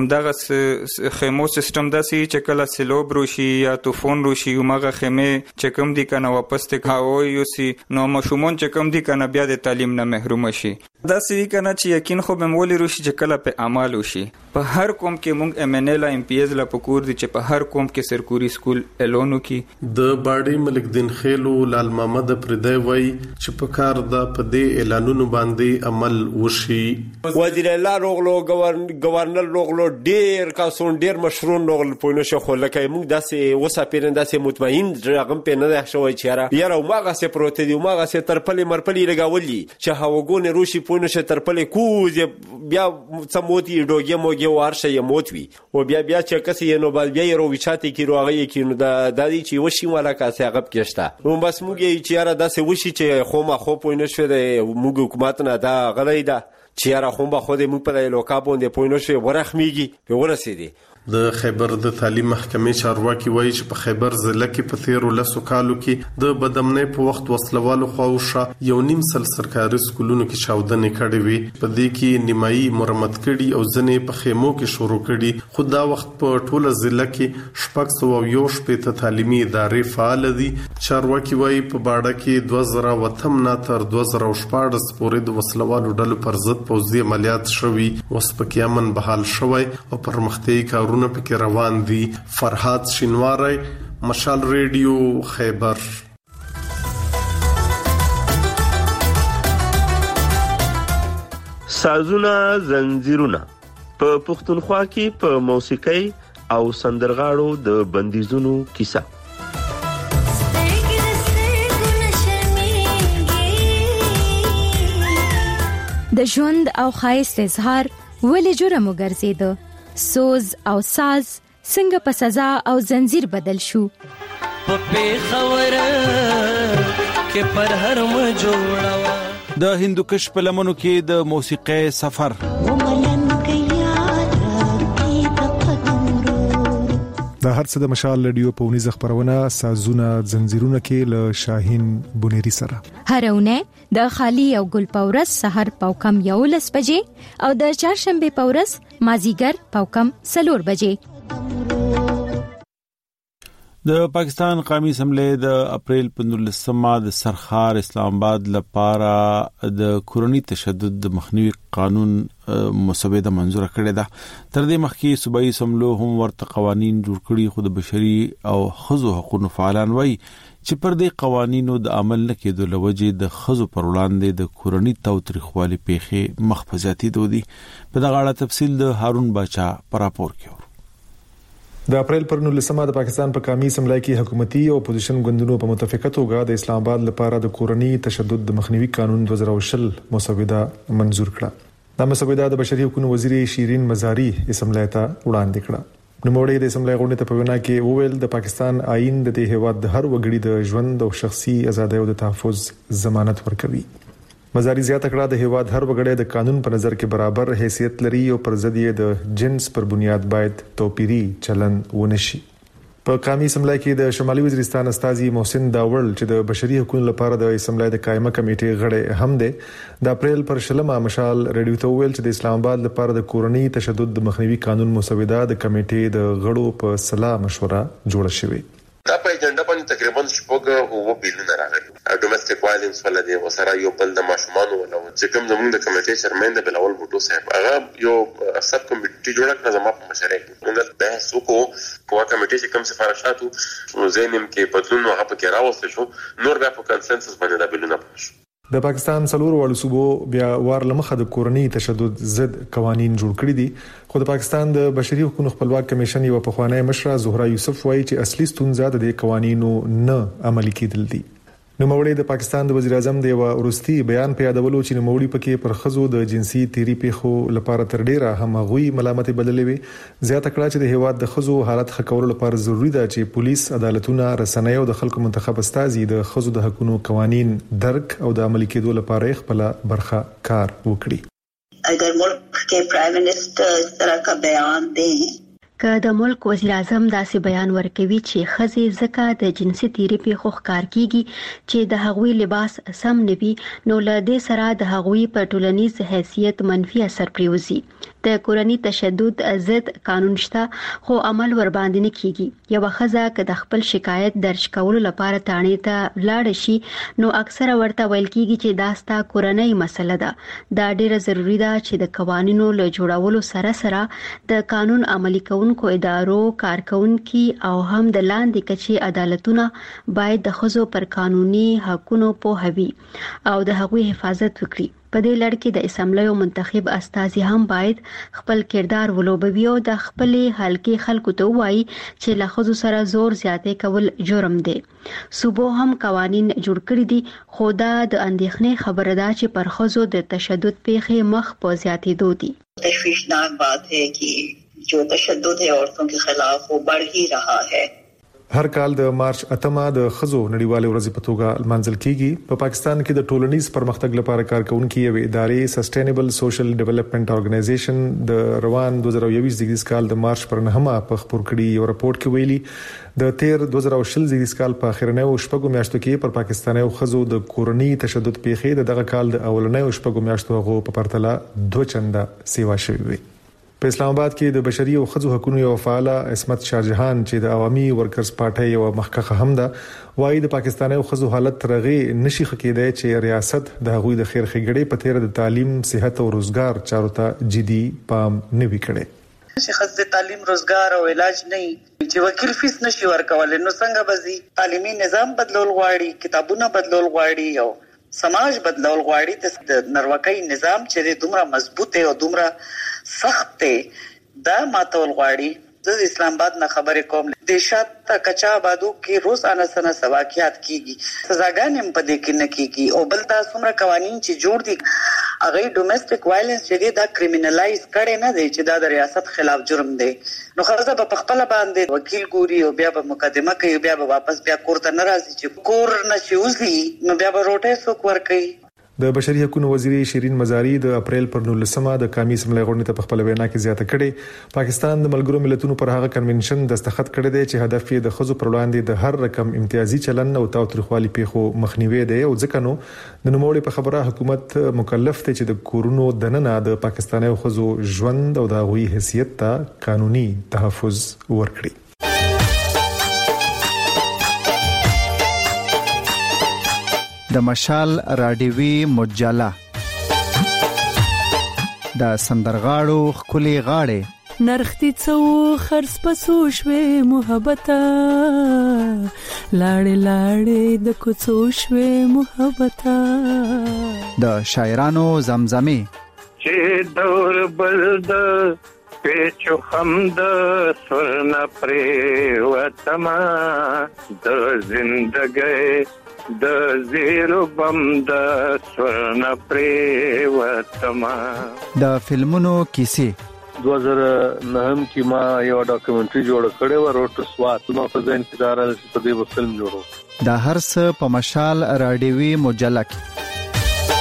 همدغه خیمو سیستم داسي چې کله سیلوب روشي یا طوفان روشي مغه خیمه چې کوم دي کنه واپس ته کاوي یو سي نو مشومون چې کوم دي کنه بیا د تعلیم نه محروم شي. دا سی کنه چې یقین خو به مولي روشي چې کله په اعمال وشي. په هر قوم کې مونږ ام ان ال ام پی ایز لا پکور دي چې په هر قوم کې سرکوري سکول اعلانو کې. د باډي ملک دین خیلو لال محمد پردی وای چې په کار د په دې اعلانونو باندې عمل وشي. وزیر الله روغلو گورنر روغلو ډیر کاسون ډیر مشرون روغل پوینه شو خو لکه مونږ داسې وسه پیرنداسې مطمئن رقم په نه شوی چې را یاره ماغه سه پروت دی ماغه سه ترپلې مرپلې لګاولي چې هاوګونه روشي پونه شه ترپلې کوز بیا سموتي ډوګي موګي ورشه یې موتوي او بیا بیا چې کس یې نو بل بیا یې روچاتي کی روغه کې نو د دادی چې وشي والا کاسه غب کېشتا نو بس موږ چې یاره داسې وشي چې خو ما خو پونه شو د موږ حکومت نه دا غلې ده چې یاره خو به خو دې موږ په لوکا باندې پونه شو ورخميږي په ورسېدي. د خیبر د تعلیم محکمې چارواکي وایي چې په خیبر ضلع کې په تیرو لسو کالو کې د بدامنۍ په وخت وسلوالو خواوشا یو نیم سل سرکاري سکولونو کې چاودنې کړې وي. په دې کې نیمایي مرمت کړي او ځنې په خیمو کې شروع کړي. خو دا وخت په ټوله ضلع کې شپږ سوه یو شپېته تعلیمي ادارې فعال دي. چارواکي وایي په باډه کې دوه زره وتم نه تر دوه زره شپاړس پورې د وسلوالو ډلو پر ضد پوځي عملیات شوي. اوس پکې امن بحال شوی او پرمختیايي کارونه پکې روان دي. فرحات شینواری، مشال ریډیو، خیبر. سازونه زنجیرونه په پښتونخوا کې په موسیقۍ او سندرغاړو د بندیزونو کیسه. د ژوند او ښایست اظهار ولې جرم وګرځیده؟ سوز او ساز څنګه په سزا او زنجیر بدل شو؟ په پیښور کې پر هر م جوړوا د هندوکش په لمنو کې د موسیقۍ سفر. دا هر څه د مشال رادیو په ونیز خبرونه سازونه زنجیرونه کې له شاهین بونيري سره هرونه د خالی او ګل پورس سحر پاوکم یولس بجې او د چهارشنبه پورس مازیګر پاوکم سلور بجې. د پاکستان قومي اسمبلی د اپریل په نولسمه د سرخار اسلام آباد لپاره د کورونی تشدد د مخنیوي قانون مسوده منزور کړې ده. تر دې مخکې صوبایي اسمبلی هم ورته قوانين جوړ کړي. خو د بشري او خزو حقوقو فعالان وایي چې پر دې قوانینو د عمل نه کېدو لوجې د خزو پر وړاندې د کورونی تاوتریخوالي پیښې مخفزاتي دودي. په دغه اړه تفصیل د هارون باچا پر راپور کې. د اپریل پر نولسمه د پاکستان په قومي اسمبلی کې حکومتي او اپوزیشن ګوندونو په متفقه توګه د اسلام آباد لپاره د کورونی تشدد د مخنیوي قانون دوه زره شل مسوده منزور کړه. دا مسوده د بشري حقوقو وزیر شیرین مزاری اسمبلی ته وړاندې کړه. نوموړی د اسمبلی غونډې ته په وینا کې وویل د پاکستان آئین د دې هیواد د هر وګړي د ژوند او شخصي ازادۍ او د تحفظ ضمانت ورکوي. مزاری زیاته کړه د هیواد هر وګړی د قانون په نظر کې برابر حیثیت لري او پر ضد یې د جنس پر بنیاد باید توپیری چلن ونشي. په قومي اسمبلی کې د شمالي وزیرستان استاذي محسن داول چې د بشري حقوقو لپاره د اسمبلی د قائمه کمیټې غړی هم دی د اپریل پر شلمه مشال ریډیو ته ویل چې د اسلام آباد لپاره د کورنۍ تشدد د مخنیوي قانون مسوده د کمیټې د غړو په سلا مشوره جوړه شوې. دا په اجنډا باندې تقریبا شپږ او بیلونه راغلي. ډومېسټک وایلنس ولدي وسره یو بل د ماشومان ولو چې کوم زموږ د کمیټې چیرمن د بلاول بوټو صاحب هغه یو سب کمیټې جوړه کړه زموږ په مشره کې موږ بحث وکړو په کمیټې کې کوم سفارشاتو زینم کې بدلون هغه په راوستل شو نور بیا په کنسنسس باندې د بیلونه پښ د پاکستان څلور وړو صوبو بیا وار لمخه د کورنۍ تشدد ضد قوانين جوړ کړی دي خو د پاکستان د بشري حقوقو خپلواک کمیشن یو په خوانی مشره زهرا یوسف وایي چې اصلي ستونزه د دې قوانینو نه عملي کېدل دي. نوموړی د پاکستان د وزیر اعظم د ورستي بیان په یادولو چې نوموړی پکې پر خزو د جنسي تیری پیښو لپاره تر ډیره هم غوي ملامت بدلې وي زیاته کړه چې د هیواد د خزو حالت ښه لپاره ضروری ده چې پولیس عدالتونه رسنۍ او د خلکو منتخب استازي د خزو د حقوقو قوانين درک او د عملي کېدو لپاره خپل برخه کار وکړي. اگر ملک کې پرائم منسٹر اس طرح کا بیان دیں که د ملک وزیر اعظم داسې بیان ورکوي چې خزې زکه د جنسي تیری پیښو ښکار کیږي چې د هغوی لباس سم نوي نو له دې سره د هغوی په ټولنیز حیثیت منفي اثر پریوزي. د کورنۍ تشدد ضد قانون شته خو عمل ور باندې نه کیږي. یو خزه که د خپل شکایت درج کولو لپاره تانې ته لاړ شي نو اکثره ورته ویل کیږي چې دا ستا کورنۍ مسله ده. دا ډیره ضروری ده چې د قوانینو له جوړولو سره سره د قانون عملي کول کو ادارو کارکونکي او هم د لاندې کچې عدالتونه باید د خزو پر قانوني حقوقو په هوی او د هغوی حفاظت وکړي. په دې لړ کې د اسمبلی او منتخب استازي هم باید خپل کردار ولوبوي او د خپل حلقې خلکو ته وایي چې له خزو سره زور زیاتې کول جرم دی. صوبو هم قوانين جوړ کړی دي خو دا د اندېښنې خبره ده چې پر خزو د تشدد پیښې مخ په زیاتېدو دي. تشویشناک بات ہے کہ جو تشدد ہے عورتوں کے خلاف وہ بڑھ ہی رہا ہے. هر کال د مارچ اتمه د خزو نړیواله ورځ په توګه منځل کیږي. په پاکستان کې د ټولنیز پرمختګ لپاره کارکونکو یو ادارې سسټینبل سوشل ډیولپمنٹ اورګنایزیشن د روان دوه زره یو زیږدیز کال د مارچ پر نهمه په خبر کړي یو راپورټ کې ویلي د تیر دوه زره شل زیږدیز کال په اخرنه او شپږو میاشتو کې پر پاکستاني خزو د کورنۍ تشدد پیښې دغه کال د اولنې او شپږو میاشتو غو په پرتله دوه چنده سیوا شوې وي. په اسلام آباد کې د بشري او خزو حقوقو یو فعال اسمت شاهجهان چې د عوامي ورکرز پارټي او مخکخه هم ده وایي د پاکستاني خزو حالت ترغه نشي خکېدای چې ریاست د هغوی د خیر خګړې په تیر د تعلیم صحت او روزګار چارو ته جدي پام نه وکړي. چې خزه تعلیم روزګار او علاج نه چې وکیل فیس نشي ورکول نو څنګه بزي تعلیمي نظام بدلول غواړي کتابونه بدلول غواړي او سماج بدلول غواړي د نروکۍ نظام چې دومره مضبوط او دومره سخت ته دا ماتول غواړي. د اسلام آباد نه خبرې کوم د شات کچا بادو کې روز انا سنه سواکیات کیږي سزاګان هم پدې کې نه کیږي او بل دا څومره قوانين چې جوړ دي هغه ډومېسټک وایلنس چې دا کریمینلایز کړي نه دي چې دا د ریاست خلاف جرم دی نو خلاص په خپل باندې وکیل ګوري او بیا به مقدمه کوي بیا به واپس بیا کور ته ناراضي چې کور نه شوزي نو بیا به روټه سوک ور کوي. د بشري حقوقو وزیر شیرین مزاری د اپریل پر نولسمه د قومي اسمبلی غونډې ته په خپل وینا کې زیاته کړي پاکستان د ملګرو ملتونو پر هغه کنونشن دستخط کړی دی چې هدف یې د خزو پر وړاندې د هر رقم امتیازي چلن او تاوتریخوالي پیښو مخنیوي دی او ځکه نو د نوموړي په خبره حکومت مکلف دی چې د کورونو دننه د پاکستاني خزو ژوند او د غوي حیثیت ته قانوني تحفظ ورکړي. د مشال رادیوي مجله د سندرغاړو خولي غاړې نرختي څو خرڅ پسو شوي محبت لاړې لاړې د کوڅو شوي محبت د شاعرانو زمزمه چې دور بلد پېچو خمد سرنا پرې وتما د زندګۍ د زیرو بم د سورنا پریوتما د فلمونو کیسې دوه زره نهم کې ما یو ډاکومنټري جوړ کړی و روټ سوات نو په ځین کې دارل چې په دې فلم جوړو د هر څه په مشال رادیوي مجله کې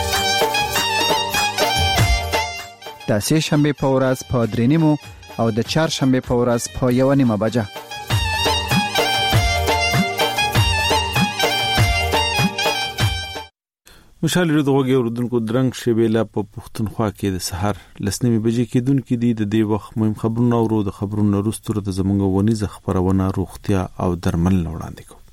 د سه شنبه په ورځ په درې نیمو او د چهار شنبه په ورځ په یو نیمه بجه مشال ردوږي اردوونکو درنګ شبيله په پښتونخوا کې د سحر لسنیمه بجې کې دن کې دي د دې وخت مهم خبرونه او د خبرونو وروسته د زمونږ ونیزه خبرونه روغتیا او درمل وړاندې کوي.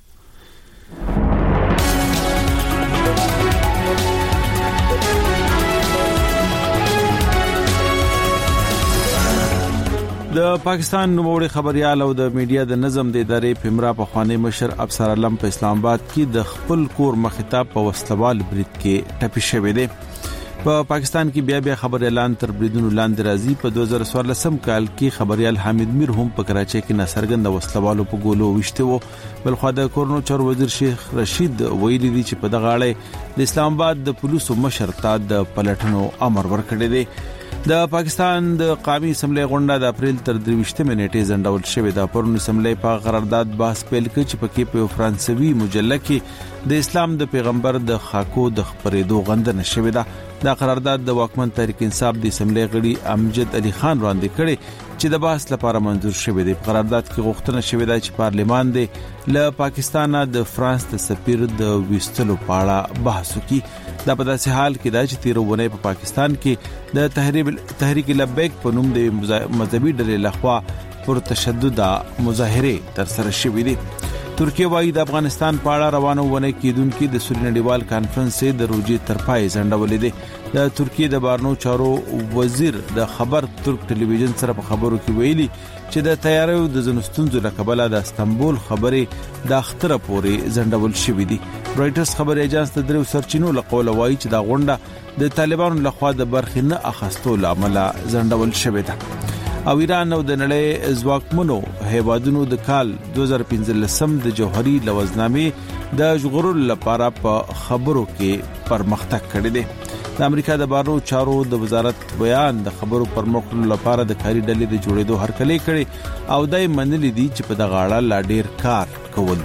د پاکستان نوموړي خبريال او د میډیا د نظم د ادارې پیمرا په خوانی مشر افسر علم په اسلام آباد کې د خپل کور مخاطب په وسلوال برید کې ټپي شوی دی. په پاکستان کې بیا بیا خبر اعلان تر بریدونو لاندې راځي. په دوه زره څوارلسم کال کې خبريال حامد میر هم په کراچۍ کې ناڅرګند وسلوالو په ګولو وشته وو. بل خو د کورنو چور وزیر شیخ رشید ویلي دی چې په دغه اړه د اسلام آباد د پولیسو مشر ته د پلټنو امر ورکړی دی. د پاکستان د قومي اسمبلی غونډه د اپریل تر درویشتمه نیټه زندول شوې ده. پرون اسمبلی په قرارداد بحث پیل کړ چې پکې په فرانسوي مجله کې د اسلام د پیغمبر د خاکو د خبرېدو غندنه شوې ده. دا قرارداد د واکمن تحریک انصاف د اسمبلی غړي امجد علي خان وړاندې کړي چې د بحث لپاره منظور شوی دی. په قرارداد کې غوښتنه شوې ده چې پارلیمان د له پاکستان د فرانس د سفیر د ویستلو په اړه بحث وکړي. دا په داسې حال کې دا چې تیرونه په پاکستان کې د تحریک تحریک لبیک په نوم د مذهبي ډلې لخوا پر تشدد مظاهره تر سره شوې دي. ترکیه وايي د افغانستان په اړه روانو ونه کېدونکو د سولې نړیوال کانفرنس د روجي تر پای ځنډولې دي. د ترکیه د بارنو چارو وزیر د خبر ترک ټلویزیون سره په خبرو کې ویلي چې د تیاریو د زنستونزو لکبله د استنبول خبرې د اختره پورې ځنډول شوې دي. رائټرز خبري اژانس د درو سرچینو لقول وايي چې دا غونډه د طالبانو لخوا د برخې نه اخستو لامل ځنډول شوې ده. او ایران او د نړۍ ځواکمنو هیوادونو د کال دوه زره پنځلسم د جوهري لوزنامې د ژغورلو لپاره په خبرو کې پرمختګ کړی دی. د امریکا د بارو چارو د وزارت بیان د خبرو پرمخ وړلو لپاره د کاري ډلې د جوړېدو هرکلی کړي او دای منلي دي چې په دغه اړه لا ډیر کار کول.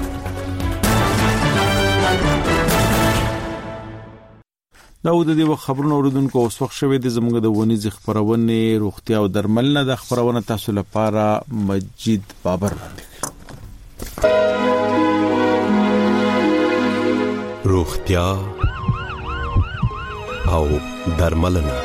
دا د دې خبرونو اوریدونکو اوس وخت شوه د زموږ د ونی ز خبرونه روغتیا او درمل نه د خبرونه تاسو لپاره مجید بابر وړاندې روغتیا او درملنه.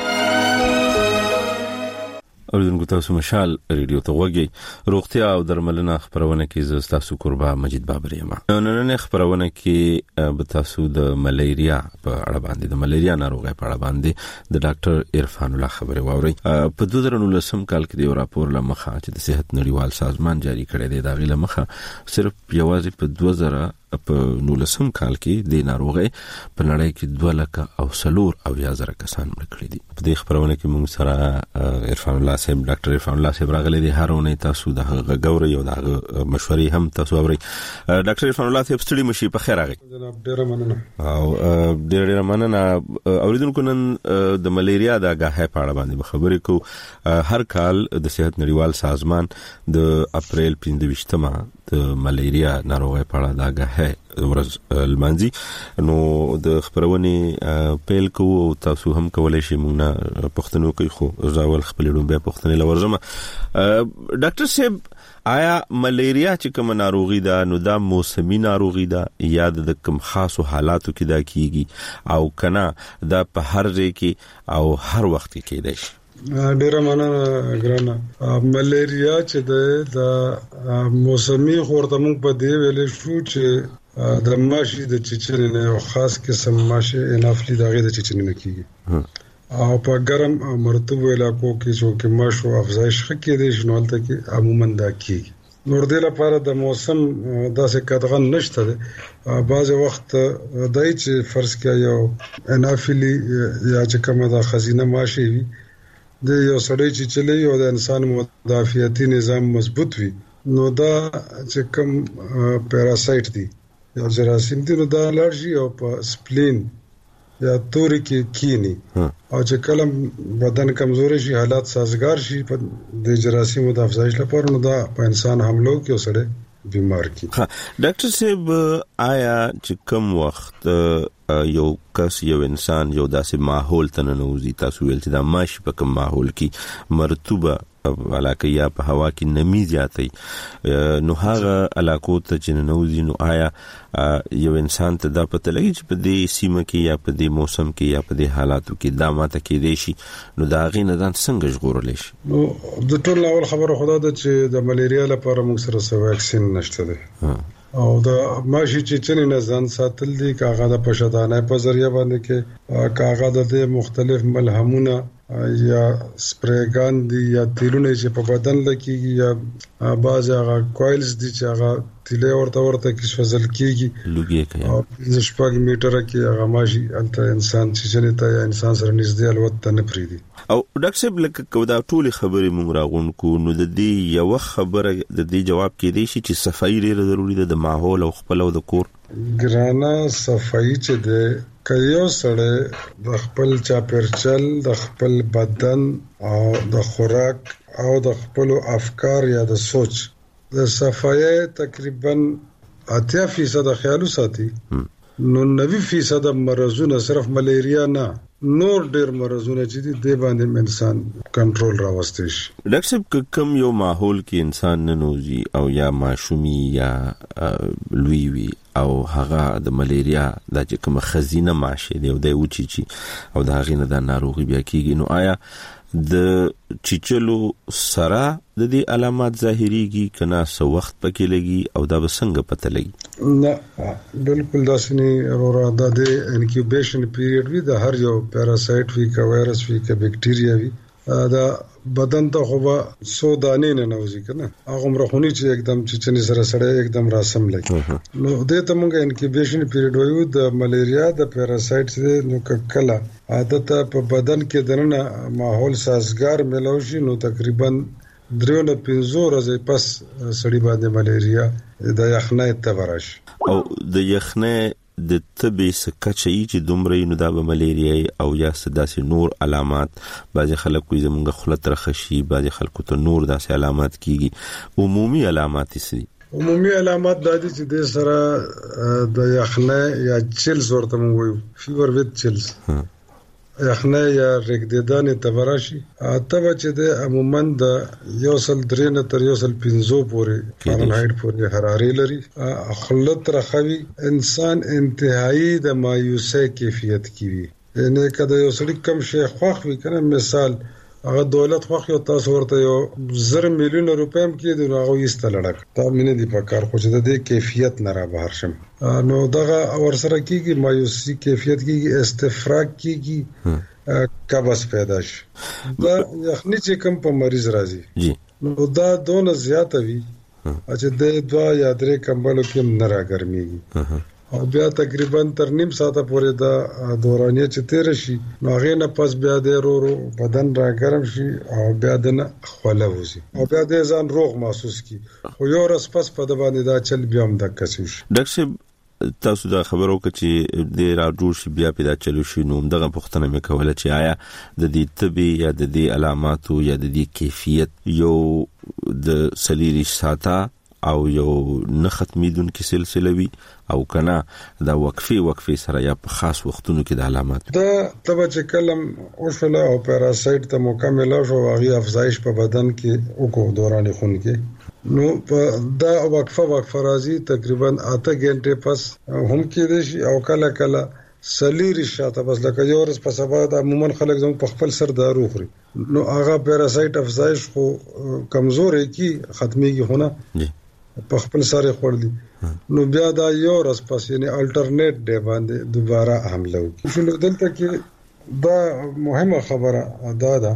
اوریدونکو تاسو مشال ریډیو ته وګورئ. روغتیا او درملنه خبرونه کې زه تاسو قربا مجید بابر یم. نن خبرونه کې به تاسو د ملیریا په اړه باندې د ملیریا ناروغي په اړه باندې د ډاکټر عرفان الله خبري واوري. په دوه زره نولسم کال کې د راپور لمخه چې د صحت نړیوال سازمان جاری کړی دی دا غي لمخه صرف یوازې په دوه زره په نولسم کال کې د ناروغي په نړۍ کې دوه لک او سلور او یا زره کسان مړ کړي دي. په دې خبرونه کې موږ سره عرفان الله صاحب ډاکټر عرفان الله صاحب راغلي دي. هرونه تاسو د غوړې او د مشورې هم تاسو اوري. ډاکټر عرفان الله صاحب ستړي مشي په خیر راغی. جناب ډیر مننه. او ډیر ډیر مننه. اوریدونکو نن د ملیریا د غاهه په اړه باندې خبرې کو. هر کال د صحت نړیوال سازمان د اپریل پنځه د ملیریا ناروغي په اړه دا غاهه ورځ المانځي. نو د خبرونه پیل کوو او تاسو هم کولای شئ موږ پښتنو کې خو زاول خپل ډومبه پښتنې لورزمه. ډاکټر صاحب آیا ملیریا چې کوم ناروغي ده نو دا موسمي ناروغي ده یا د کوم خاصو حالاتو کې دا کیږي او کنه دا په هر ځای کې او هر وخت کې کېدای شي؟ ډیره مننه ګرانه. ملیریا چې د موسمي خورته موږ په دی ویلې شو چې د ماشي د چچنې نه یو خاص قسم ماشي انافلی دغه د چچنې نه کیږي او په ګرم او مرطوب علاقو کې چې ماشو افزایش خکې دي شنولته کې عموما دا کیږي. نور دې لپاره د موسم داسې کډغن نشته ده. بعض وخت دای چې فرض کړئ یو انافلی یا چې کومه د خزینه ماشي وي د یو سړی چې چلی او د انسان مدافعتي نظام مضبوط وي نو دا چې کوم پیراسایت دي یا جراثیم دي نو دا الرجی او په سپلین یا توري کې کینی او چې کلم بدن کمزوري شي حالات سازگار شي په د جراثیم د افزایش لپاره نو دا په انسان حملو کې وسره بیمار کی. ډاکټر صاحب آیا چې کوم وخت یو کس یو انسان یو داسې ماحول ته ننوځي تاسو ویل چې دا ماشي په کوم ماحول کې مرطوبه علاقه یا په هوا کې نمی زیاتې نو هغه علاقو ته چې نوځي نو آیا یو انسان ته دا پته لګي چې په دې سیمه کې یا په دې موسم کې یا په دې حالاتو کې دا ماته کې دی شي نو دا غي نه ځان څنګه ژغورل شي؟ نو د ټول اول خبره خدا ده چې د ملیریا لپاره موږ سره څه واکسین نشته دی او د ماشي چې چنې نه ځان ساتل دي کاغه د پښدانه په ذریعہ باندې کې کاغه د مختلف ملهمونه یا سپریګان دي یا تیلونه چې په بدن لکېږي یا بعض هغه کوایلز دي چې هغه تیلې ورته ورته کې شوزل کېږي لوګي کوي او د شپږ میټره کې هغه ماشي انته انسان چې چنې ته یا انسان سره نږدې الوت نه پریدي. او ډاکټر صاحب لکه کو دا ټول خبرې مونږ راغونکو نو د دې یو خبره د دې جواب کې دی چې صفائی ډیره ضروری ده د ماحول او خپل او د کور ګرانه صفائی چې ده کيو سره د خپل چاپیرچل د خپل بدن او د خوراک او د خپل افکار یا د سوچ د صفائی تقریبا اتیا فیصد خیالو ساتي نو نوي فیصد مرزونه صرف ملیریا نه نور ډیر مرزونه چې دي د باندې انسان کنټرول راوستي شي. ډاکټر صاحب کوم یو ماحول کې انسان ننوځي او یا ماشومي یا لوی وي او هغه د ملیریا د چې کوم خزینه ماشه دی او د وچی چی او د هغه نه د ناروغي بیا کیږي نو آیا د چیچلو سره د دې علامات ظاهريږي کنا سو وخت پکې لګي او دا بسنګ پته لګي؟ نه بالکل داسني اورا د انکیوبیشن پیریډ وی د هر یو پیراسایت وی کا وایرس وی کا بیکټیریا وی دا بدن ته خو به سو دانې نه نوځي کنه هغه مرخونی چې एकदम چې چني سره سره एकदम راسم لګي نو دې ته موږ انکیوبیشن پیریډ وایو د ملیریا د پیراسایت نو کله عادت په بدن کې دنه ماحول سازگار ملوشي نو تقریبا درو نه پنځو ورځې پس سړی باندې ملیریا د یخنۍ تبرش او د یخنۍ د طبي سکچې چې دومره نو دا به ملیریا او یا سداسي نور علامات بعض خلک کوئی زمونږ خلت رخصي بعض خلکو ته نور داسې علامات کیږي عمومي علامات سي عمومي علامات د دې چې د سره د یخنۍ یا چیلز ورته مو وایو فیور وذ چیلز یخنۍ یا رګدیدان تبرشي اتبه چې د عموما د یو سل درې نه تر یو سل پنځو پورې فارنهایت پورې حراري لري خلت رخوي انسان انتهایی د مایوسه کیفیت کوي یعنی کله یو سړی کم شي خوخ وي کنه مثال هغه دولت خوخ یو تاسو ورته یو زر میلیون روپۍ هم کې دی هغه یې ستلړک تا مینه دی په کار خو چې د دې کیفیت نه را بهر شم نو دغه ور سره کیږي مایوسی کیفیت کیږي استفراغ کیږي کابس پیدا شي دا یخنی چې کم په مریض راځي نو دا دونه زیات وي چې د دوا یا درې کمبلو کې نه را ګرميږي او بیا تقریبا تر نیم ساعته پورې دا دورانیه چې تیر شي نو هغه نه پس بیا د رورو بدن را ګرم شي او بیا د نه خوله وځي او بیا د ځان روغ محسوس کی خو یو ورځ پس په د باندې دا چل بیا هم د کسوش. ډاکټر تاسو دا خبرو چې د راډور شي بیا پیدا چلو شي نو دغه پوښتنه مې کوله چې آیا د دې طبي یا د دې علاماتو یا د دې کیفیت یو د سلیری ساته او یو نه ختمیدونکو سلسله وی او کنا دا وقفي وقفي سره یا په خاص وختونو کې د علامات دا تبه چې کلم او شله او پیراسایت ته مکمل شو هغه افزایش په بدن کې او کو دوران خون کې نو په دا وقفه وقفه راځي تقریبا اته غنټه پس هم کې دي او کله کله سلیری شاته بس لکه یو ورځ په سبا د عموما خلک زمو په خپل سر دارو خوري نو هغه پیراسایت افزایش خو کمزورې کی ختميږي هونه په خپل سره خورلي نو بیا دا یو ورځ پس یعنی الټرنیټ دی باندې دوباره حمله وکړي شو دلته کې دا مهمه خبره دا ده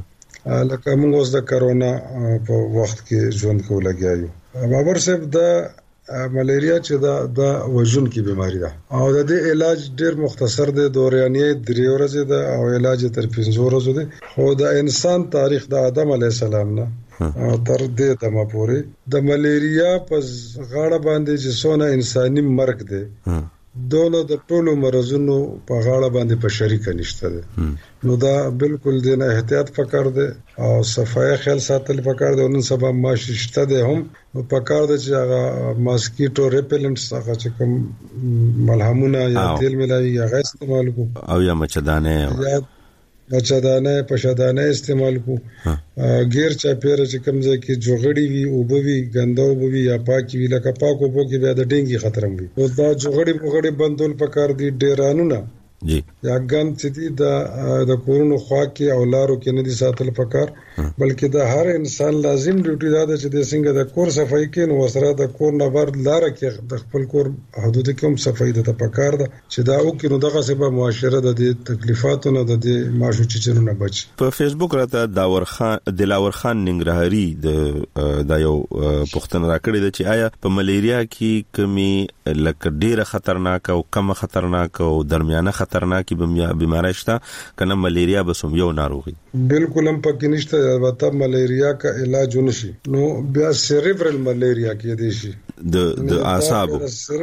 لکه موږ اوس د کرونا په وخت کې ژوند کوو لګیایو بابر صاحب دا ملیریا چې دا د وژن کی بیماری ده او د دې علاج ډیر مختصر دی دورانیه درې ورځې ده او علاج تر پنځه ورځې ده خو د انسان تاریخ د آدم علی السلام نه تر دې تمه پورې د ملیریا په غاړه باندې چې سونه انساني مرګ دی دونه د ټولو مرزونو په غاړه باندې په شریک نشته ده نو دا بالکل د احتیاط پکار دی او صفای خیال ساتل پکار دی نن سبا ماشي شته ده هم نو پکار دی چې هغه ماسکیټو ریپلنټس هغه چې کوم ملهمونه یا تیل ملایي هغه استعمال کو او یا مچدانه بچدانه پښدانه استعمال کو غیر چا پیر چې کمزې کې جوغړی وي او بوي ګندو بوي یا پاکي وی لکه پاکو بو کې بیا د ډینګي خطر هم وي او دا جوغړی بوغړی بندول پکار دي ډیرانو نه جی یا ګم چې دي د د کورونو خوا کې او لارو کې نه دي ساتل پکار بلکې د هر انسان لازم ډیوټي دا چې د څنګه د کور صفای کې نو وسره د کور نه بار لار کې د خپل کور حدود کې هم صفای د پکار ده چې دا او کې نو دغه سبب معاشره د تکلیفاتو نه د ماشو چچرو نه بچ. په فیسبوک راته داور خان دلاور خان ننګرهاري د د یو پښتون راکړی د چې آیا په ملیریا کې کمی لکه ډیره خطرناک او کم خطرناک او درمیانه خطرناکی بیماری شته کنه ملیریا بسوم یو ناروغي بالکل هم پکې نشته البته ملیریا کا علاج ونشي نو بیا سیریبرل ملیریا کې دي شي د د اعصابو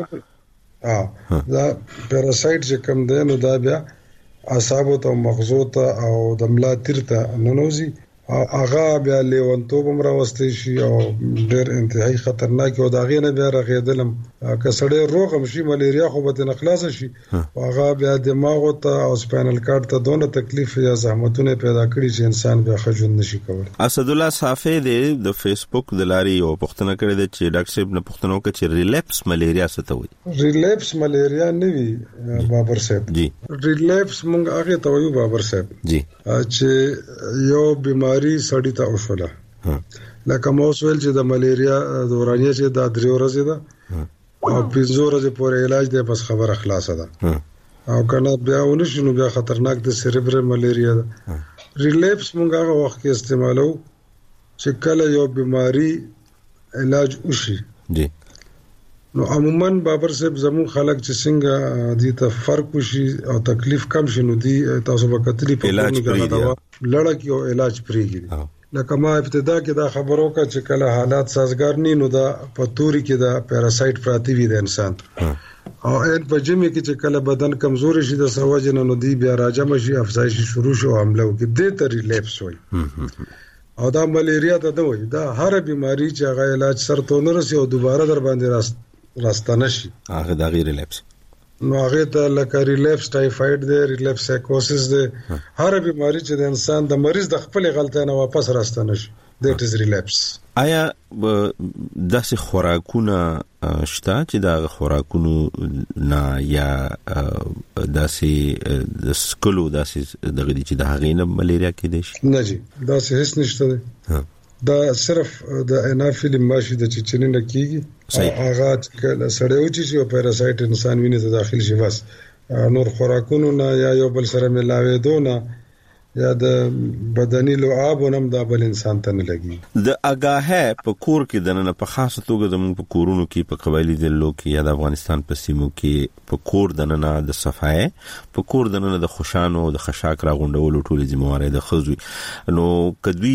ها دا پاراسایت چې کوم دی نو دا بیا اعصابو ته مغزو ته او د ملا تیر ته ننوزي هغه بیا لیونتوب هم راوستي شي او ډېر انتهایی خطرناک او دا غي نه بیا راغېدلم کسړې روغ هم شي ملیریا خو به نه خلاص شي هغه بیا دماغ ته او سپاینل کارت ته دونه تکلیف یا زحمتونه پیدا کړي چې انسان بیا خجون نشي کولای. اسد الله صافی د فیسبوک د لاري او پښتنه کړی د چې ډاکټر صاحب نه پښتنو کې چې ریلیپس ملیریا څه ته وایي؟ ریلیپس ملیریا نه وی بابر صاحب جی ریلیپس مونږ هغه ته وایو بابر صاحب جی چې یو بیماری سړی ته اوشوله لکه موسویل چې د ملیریا دورانیه چې د درې ورځې ده او پنځه ورځې پورې علاج دی بس خبره خلاصه ده او کنه بیا ونشي نو بیا خطرناک د سیریبرل ملیریا ده. ریلیپس مونږ هغه وخت کې استعمالو چې کله یو بیماری علاج وشي جی نو عموما بابر صاحب زمون خلک چې څنګه دي ته فرق وشي او تکلیف کم شي نو دي تاسو به کتلی په کومه دوا لړکی او علاج پریږي لکه ما ابتدا کې دا خبرو کا چې کله حالات سازگار ني نو دا په توري کې دا پاراسایت پراتی وي د انسان او ان په جمی کې چې کله بدن کمزوري شي د سوجن نو دی بیا راجم شي افزایش شروع شو حمله وکړي د ته ریلیپس وي او دا ملیریا ته دا وي دا هر بیماری چې هغه علاج سره نه رسي او دوباره در باندې راست راستانه شي هغه د غیر ریلیپس نو هغه ته لکه ریلیپس ټایفاید دی ریلیپس سایکوسس دی هر بیماری چې د انسان د مریض د خپل غلطۍ نه واپس راستانه شي دیٹ از ریلیپس. آیا داسې خوراکونه شته چې دا خوراکونو نه یا داسې د سکلو داسې دغه چې د هغې نه ملیریا کېدای شي؟ نه جی داسې هیڅ نشته دی دا صرف د انافیل ماشي د چچنې نه کیږي هغه کله سړی و چې یو پاراسایت انسان ویني ته داخل شي بس نور خوراکونو نه یا یو بل سره ملاوي دونه یا د بدني لعاب ونم د بل انسان ته نه لګي. د اگاهه په کور کې د نن په خاصه توګه زموږ په کورونو کې په قبایلی ډلو کې یا د افغانستان په سیمو کې په کور د نن د صفای په کور د نن د خوشانو د خشاک راغونډولو ټولې ذمہواری د خزوي نو کدوې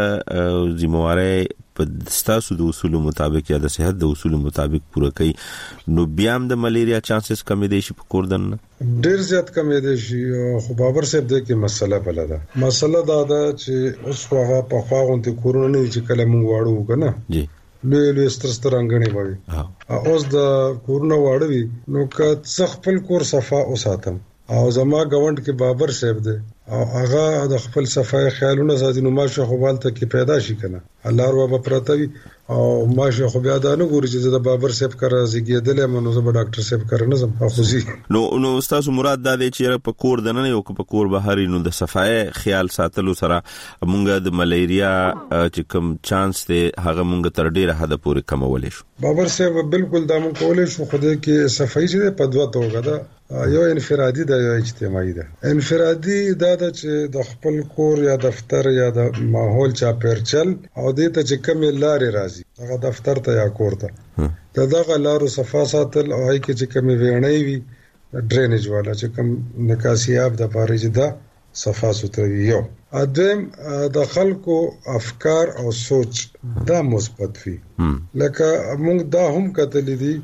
دغه ذمہواری په ستاسو د اصول مطابق یا د صحت د اصول مطابق پوره کړي نو بیا هم د ملیریا چانسز کم دي شي په کور دن ډیر زیات کم دي شي. خو بابر صاحب د کې مسله بل ده مسله دا ده چې اوس هغه په خواغونته کورونه نه چې کله مونږ واړو کنه جی لوی لوی سترسترانګنی وي اوس د کورونه واړوي نو که څخ خپل کور صفا اوساتم او زما گاوند کې بابر صاحب ده او هغه د خپل صفای خیالونه ساتي نو ماشه خو بالته کې پیدا شي کنه الله رب پرتوي او ماشه خو بیا دا نه ګوري چې د بابر صاحب کار زیږیدل منو زه به ډاکټر صاحب کار نه زم خو نو نو استاد مراد دا دی چې په کور د نه یو په کور بهاري نو د صفای خیال ساتلو سره مونږه د ملیریا چې کوم چانس دی هغه مونږ تر ډیره حد پورې کمول شو. بابر صاحب بالکل دا مونږ کولای شو خو د کې صفای چې په دوه توګه ده یو انفرادي ده یا اجتماعي ده. انفرادي دا د چې د خپل کور یا دفتر یا د ماحول چا پرچل او د ته چې کوم لارې راځي هغه دفتر ته یا کور ته دا دغه لارو صفا ساتل او هي کې چې کوم ویړنۍ وي ډرینیج والا چې کوم نکاسیاب د پاره چې دا صفا سوتري یو ادم د خلکو افکار او سوچ دا مثبت وي لکه موږ دا هم کتل دي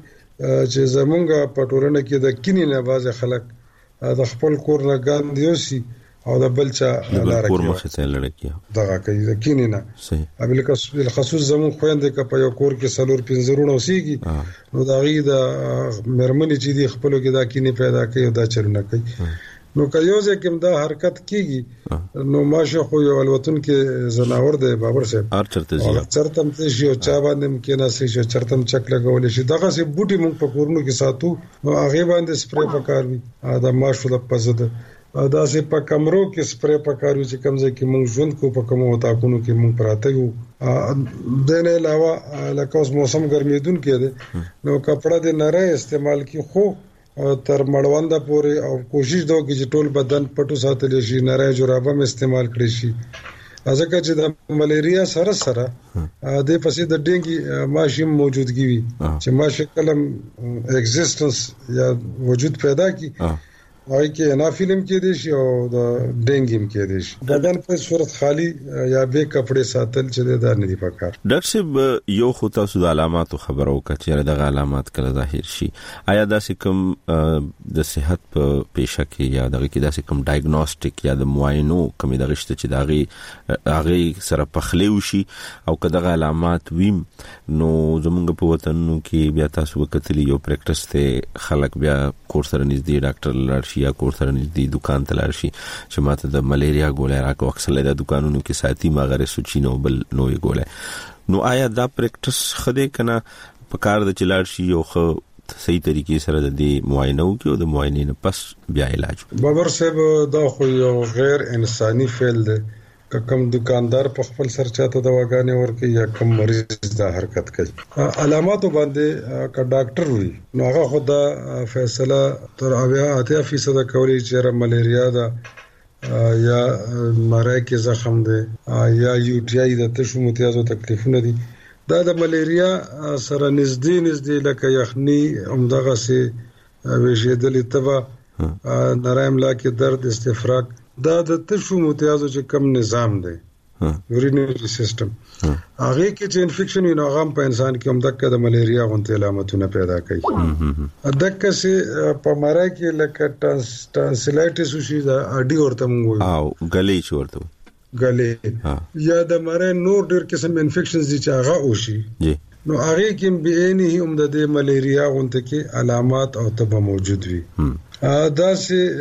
چې زمونږ په ټولنه کې د کینې نه باز خلک د خپل کور نه ګاندیوسی او د بلچا لاره کور مخه ته لړکی دغه کوي د کینې نه صحیح ابل کس خصوص زمون خويندې ک په یو کور کې سلور پنځرونه اوسېږي نو دا غي د مرمنې چې دی خپل کې دا کینې پیدا کوي دا چرونه کوي نو که یو ځکه دا حرکت کیږي نو ماشه خو یو الوتون کې زناور دی بابر صاحب ار چرته زی چرتم ته شي او چا باندې ممکن نه شي چرتم چک لګول شي دغه سي بوټي مونږ په کورونو کې ساتو نو هغه باندې سپری پکار وي دا ماشه د پزده دا سي په کمرو کې سپری پکار وي چې کمزې کې مونږ ژوند کو په کومو تاکونو کې مونږ پراته یو د نه علاوه لکه اوس موسم ګرمیدون کې دی نو کپڑا د نری استعمال کې خو تر مړوند پورې او کوشش دا وکړي چې ټول بدن پټو ساتل شي نری جورابه م استعمال کړی شي ځکه چې د ملیریا سره سره د پسې د ډینګي ماشي موجودګي وي چې ماشي کلم ایگزیسټنس یا وجود پیدا کی وای کې انا فلم کې دي شي او د ډینګیم کې دي شي بدن په صورت خالی یا به کپڑے ساتل چې دا نه دي پکار ډاکټر صاحب یو خو تاسو د علاماتو خبرو کچې د علامات کله ظاهر شي آیا دا کوم د صحت په پیښه کې یا دغه کې دا کوم ډایګنوستیک یا د معاینو کوم د غشته چې دغه هغه سره پخلیو شي او کله علامات ویم نو زمونږ په وطنو کې بیا تاسو وکړي یو پریکټس ته خلک بیا کورس سره نږدې ډاکټر لارشي یا کور سره نږدې دکان ته لاړ شي چې ماته د ملیریا ګولې راکو اکثر د دکانونو کې ساتي ماغره سوچینو بل نوې ګولې نو آیا دا پریکټس خده کنه په کار د چلاړ شي او خو صحیح طریقې سره د دې معاینو کې او د معاینې نه پس بیا علاج بابر صاحب دا خو یو غیر انساني فعل دی که کوم دکاندار په خپل سر چاته دواګانې ورکړي یا کوم مریض دا حرکت کوي علاماتو باندې که ډاکټر وي نو هغه خو دا فیصله تر اویا اتیا فیصد کوي چې ملیریا دا یا مړی کې زخم دی یا یو ټی آی د تشو متیازو تکلیفونه دي دا د ملیریا سره نږدې نږدې لکه یخني همدغه سي ویشېدلې تبه نرایم لا کې درد استفراغ دا د تشو متیازو چې کم نظام دی یورینری سیستم هغه کې چې انفیکشن وي نو هغه په انسان کې هم دغه د ملیریا غونډه علامتونه پیدا کوي دغه چې په مړی کې لکه ټانسیلایټس شي دا اډي ورته موږ او غلې چورته غلې یا د مړی نور ډېر قسم انفیکشنز دي چې هغه وشي نو هغه کې به نه هم د ملیریا غونډه کې علامات او تب موجود وي دا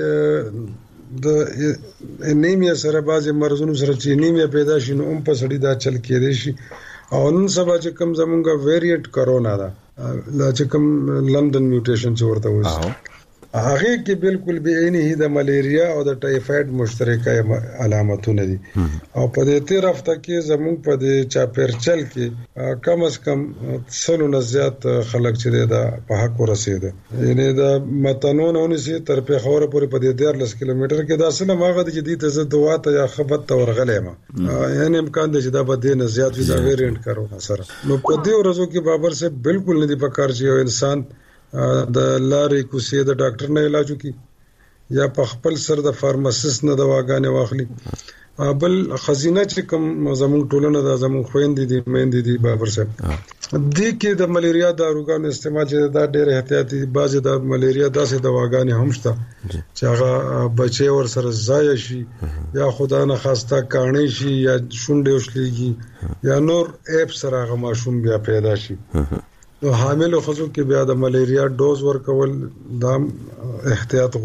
چې د انیمیا سره بعضی مرزونو سره چې انیمیا پیدا شي نو هم په سړی دا چل کېږي شي او نن سبا چې کوم زمونږه ویریانت کرونا دا لا چې کوم لندن میوټیشن چې ورته وایي هغه کې بالکل به عیني د ملیریا او د ټایفاید مشترکه علامتونه دي او په دې تیر هفته کې زموږ په دې چاپیرچل کې کم از کم سلو نه زیات خلک چې دا په حق ورسېده یعنی دا متنونه سي تر په خوره پورې په دې ډیر لس کیلومتر کې دا اصله ماغه د جدي ته دوا ته یا خبرت ورغلې ما یعنی امکان دی چې دا به دې نه زیات وي دا ویریانت کرونا سره نو په دې ورځو کې بابر سے بالکل نه دی پکار چې یو انسان د لارې کوسې د ډاکټر نه علاج وکي یا په خپل سر د فارماسیست نه دواګانې واخلي بل خزینه چې کوم زموږ ټولنه د زموږ خويندې دي مېندې دي بابر صاحب دې کې د ملیریا داروګانو استعمال چې دا ډېر احتیاطي بعضې د ملیریا داسې دواګانې هم شته چې هغه بچي ور سره ضایع شي یا خدا نه خواسته کاڼي شي یا شونډې وشلېږي یا نور ایپ سره هغه ماشوم بیا پیدا شي نو حامل خزو کې بیا د ملیریا ډوز ورکول دا احتیاط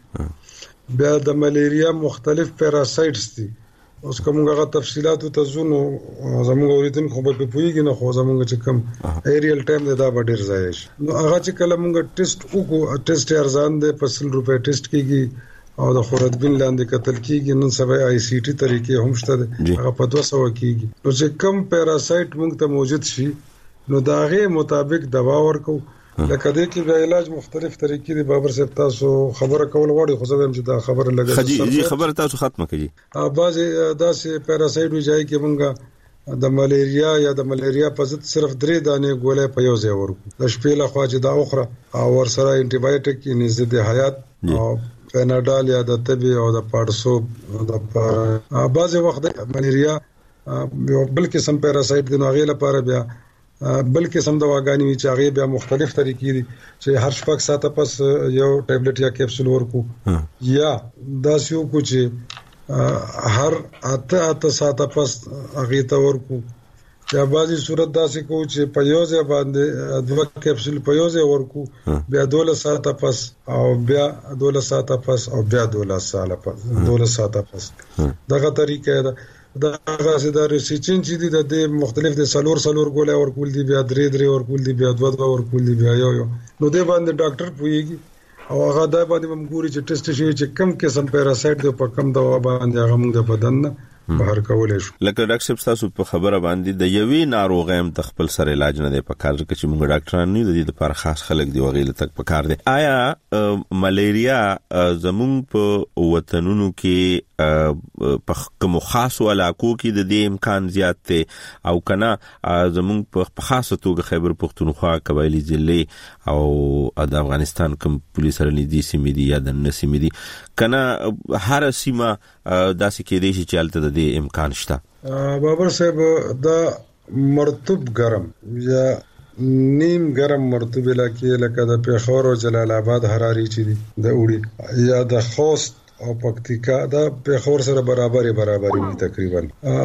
غواړي بیا د ملیریا مختلف پیراسایټس دي اوس کومه تفصيلات ته زونو زموږ اوریدونکو خو په پویږي نه خو زموږ چې کوم ایریل ټایم دا به ډیر ځای شي نو هغه چې کله موږ ټیسټ وکړو ټیسټ ارزان دی په سل روپے ټیسټ کیږي او د خوردبین لاندې قتل کیږي نن سبا آی سی ټي طریقې هم شته هغه په دوه سوه کیږي نو چې کم پیراسایټ موږ ته موجود شي نو داغه مطابق دوا ورکو لکه دې کې د علاج مختلف طریقې دي بابر صاحب تاسو خبره کول غواړي خو زه هم چې دا خبره لګا جی خبره تاسو ختمه کړئ بعضی داسې پیراسایټ وځي کې مونږه د ملیریا یا د ملیریا په ضد صرف درې دانې ګولې په یو ځای ورکو د شپې له خوا چې دا اخره او ور سره انټي بایوټیک یې ضد حیات او پیناډال یا د تبي او د پاړسوب د بعضی وخت ملیریا یو بل قسم پیراسایټ د نوغې لپاره بیا بلکې سم دواګانې وی چې هغه بیا مختلف طریقې دي چې هر شپږ ساعته پس یو ټابلیټ یا کیپسول ورکو یا دا سیو کو چې هر اته اته ساعته پس هغه ته ورکو یا بعضی صورت داسې کو چې په یو ځای باندې دوه کیپسول په یو ځای ورکو بیا دوله ساعته پس او بیا دوله ساعته پس او بیا دوله ساعته پس دوله ساعته پس دغه طریقې ده دا غاسه د ریسرچین چې دي د مختلف د سلور سلور ګولې ورکول دي بیا درې درې ورکول دي بیا دوه دوه ورکول دي بیا یو یو نو د باندې ډاکټر پويږي او هغه د باندې ممګوري چې ټیسټ شي چې کم قسم پیراسایت د په کم دوا باندې هغه موږ د بدن نه بهر کولای شو. لکه ډاکټر صاحب تاسو په خبره باندې د یوې ناروغۍ هم تخپل سره علاج نه دی په کار کې چې موږ ډاکټران نه دي د لپاره خاص خلک دی وغیله تک په کار دی. آیا ملیریا زموږ په وطنونو کې په کوم خاص علاقو کې د دې امکان زیات دی او کنه زموږ په خاصه توګه خیبر پختونخوا قبایلی ضلع او د افغانستان کوم پولیس رليدي سیمې دي یا د نسیمې دي کنه هر سیمه داسې کې دي چې چلته د امکان شته. بابر صاحب دا مرطوب ګرم یا نیم ګرم مرطوب علاقې لکه د پیښور او جلال آباد حراري چې دي د اوړي یا د خوست او پکتیکا دا پیښور سره برابرې برابرې وي تقریبا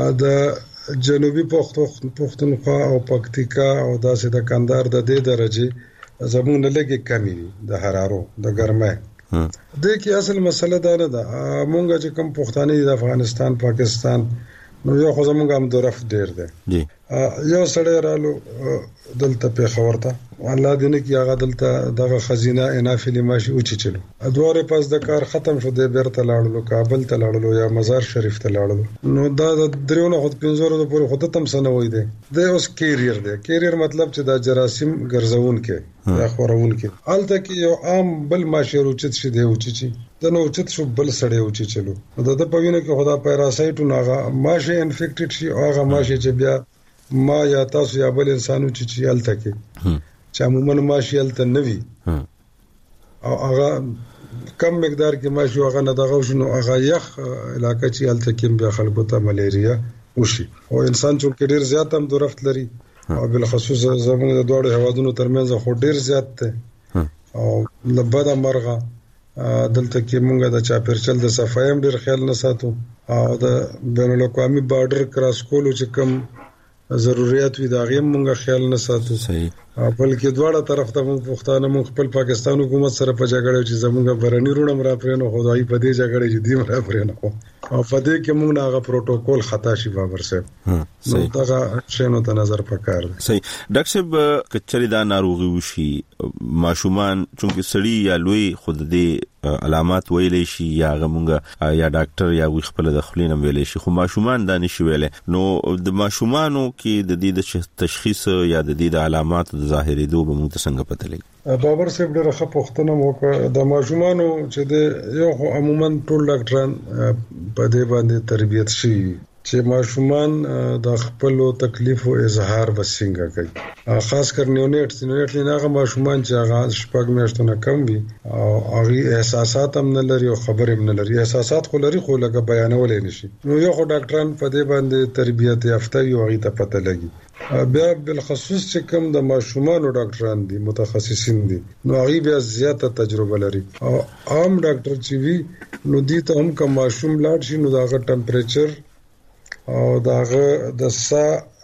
د جنوبي پښتونخوا او پکتیکا او داسې د کندهار د دې درجه زموږ نه لګي کمی د حرارو د ګرمۍ د کې اصل مسله دا نه ده مونږ چې کوم پښتانه د افغانستان پاکستان نو یو خو زمونږ هم درف ډیر دی یو سړی رالو دلته پیښور ته الله دې نه کې هغه دلته دغه خزینه انافلی ماشي اوچی چلو ادواره پس د کار ختم شو د بیرته لاړلو کابل ته لاړلو یا مزار شریف ته لاړلو نو دا د دریونه خود پنځورو د پورې خود تم سنوي دی د اوس کیریر دی کیریر مطلب چې دا جراثیم ګرځون کې یا خورون کې الته کې یو عام بل ماشي روچت شي دی اوچی چی د نو اوچت شو بل سړی اوچی چلو د د پوینه کې خدا پیراسایټ ناغه ماشي انفیکټډ شي او هغه ماشي چې بیا ما یا تاسو یا بل انسانو چې چې الته کې چې عموما ماشي الته نوي او هغه کم مقدار کې ماشي هغه نه دغه شنو هغه یخ علاقه چې الته کې بیا خلکو ته ملیریا وشي او انسان چې ډیر زیات هم درفت لري او بل خصوص زموږ د دوړو هوادونو ترمنځ خو ډیر زیات ده او لبدا مرغه دلته کې مونږه د چاپیرچل د صفایم ډیر خیال نه ساتو او د بین الاقوامي بارډر کراس کولو چې کم ضرورت وي دا غیم مونږه خیال نه ساتو صحیح بلکې دواړه طرف ته مونږ پښتانه مونږ خپل پاکستان حکومت سره په جګړه چې زمونږ برني رونم را پرېنو خدای په دې جګړه چې دیم را پرېنو او په دې کې مونږ هغه پروتوکول خطا شي بابر صاحب نو دا شنو ته نظر پکار صحیح ډاکټر صاحب کچري دا ناروغي وشي ماشومان چونکه سړی یا لوی خود دې علامات ویلې شي یا غمونګه یا ډاکټر یا خپل د خلینم ویلې شي خو ماشومان دا نشي ویلې نو د ماشومانو کې د دې د تشخیص یا د دې د علامات د ظاهري دوه به موږ څنګه پته لګي بابر صاحب ډېر ښه پوښتنه وکړه د ماشومانو چې د یو عموما ټول ډاکټران په دې باندې تربیت شي چې ماشومان د خپل تکلیف او اظهار وسنګ کوي خاص کر نیونیټ نیونیټ لناغه ماشومان چې هغه شپږ میاشتو نه کم وي او هغه احساسات هم نه لري او خبر هم نه لري احساسات خو لري خو لکه بیانول نه شي نو یو خو ډاکټران په دې باندې تربیت یافته یو هغه ته پته لګي بیا بل خصوص چې کوم د ماشومان او ډاکټران دي متخصصین دي نو هغه بیا زیاته تجربه لري او عام ډاکټر چې وي نو دي ته هم کوم ماشوم لاړ شي نو داغه ټمپریچر او داغه د سا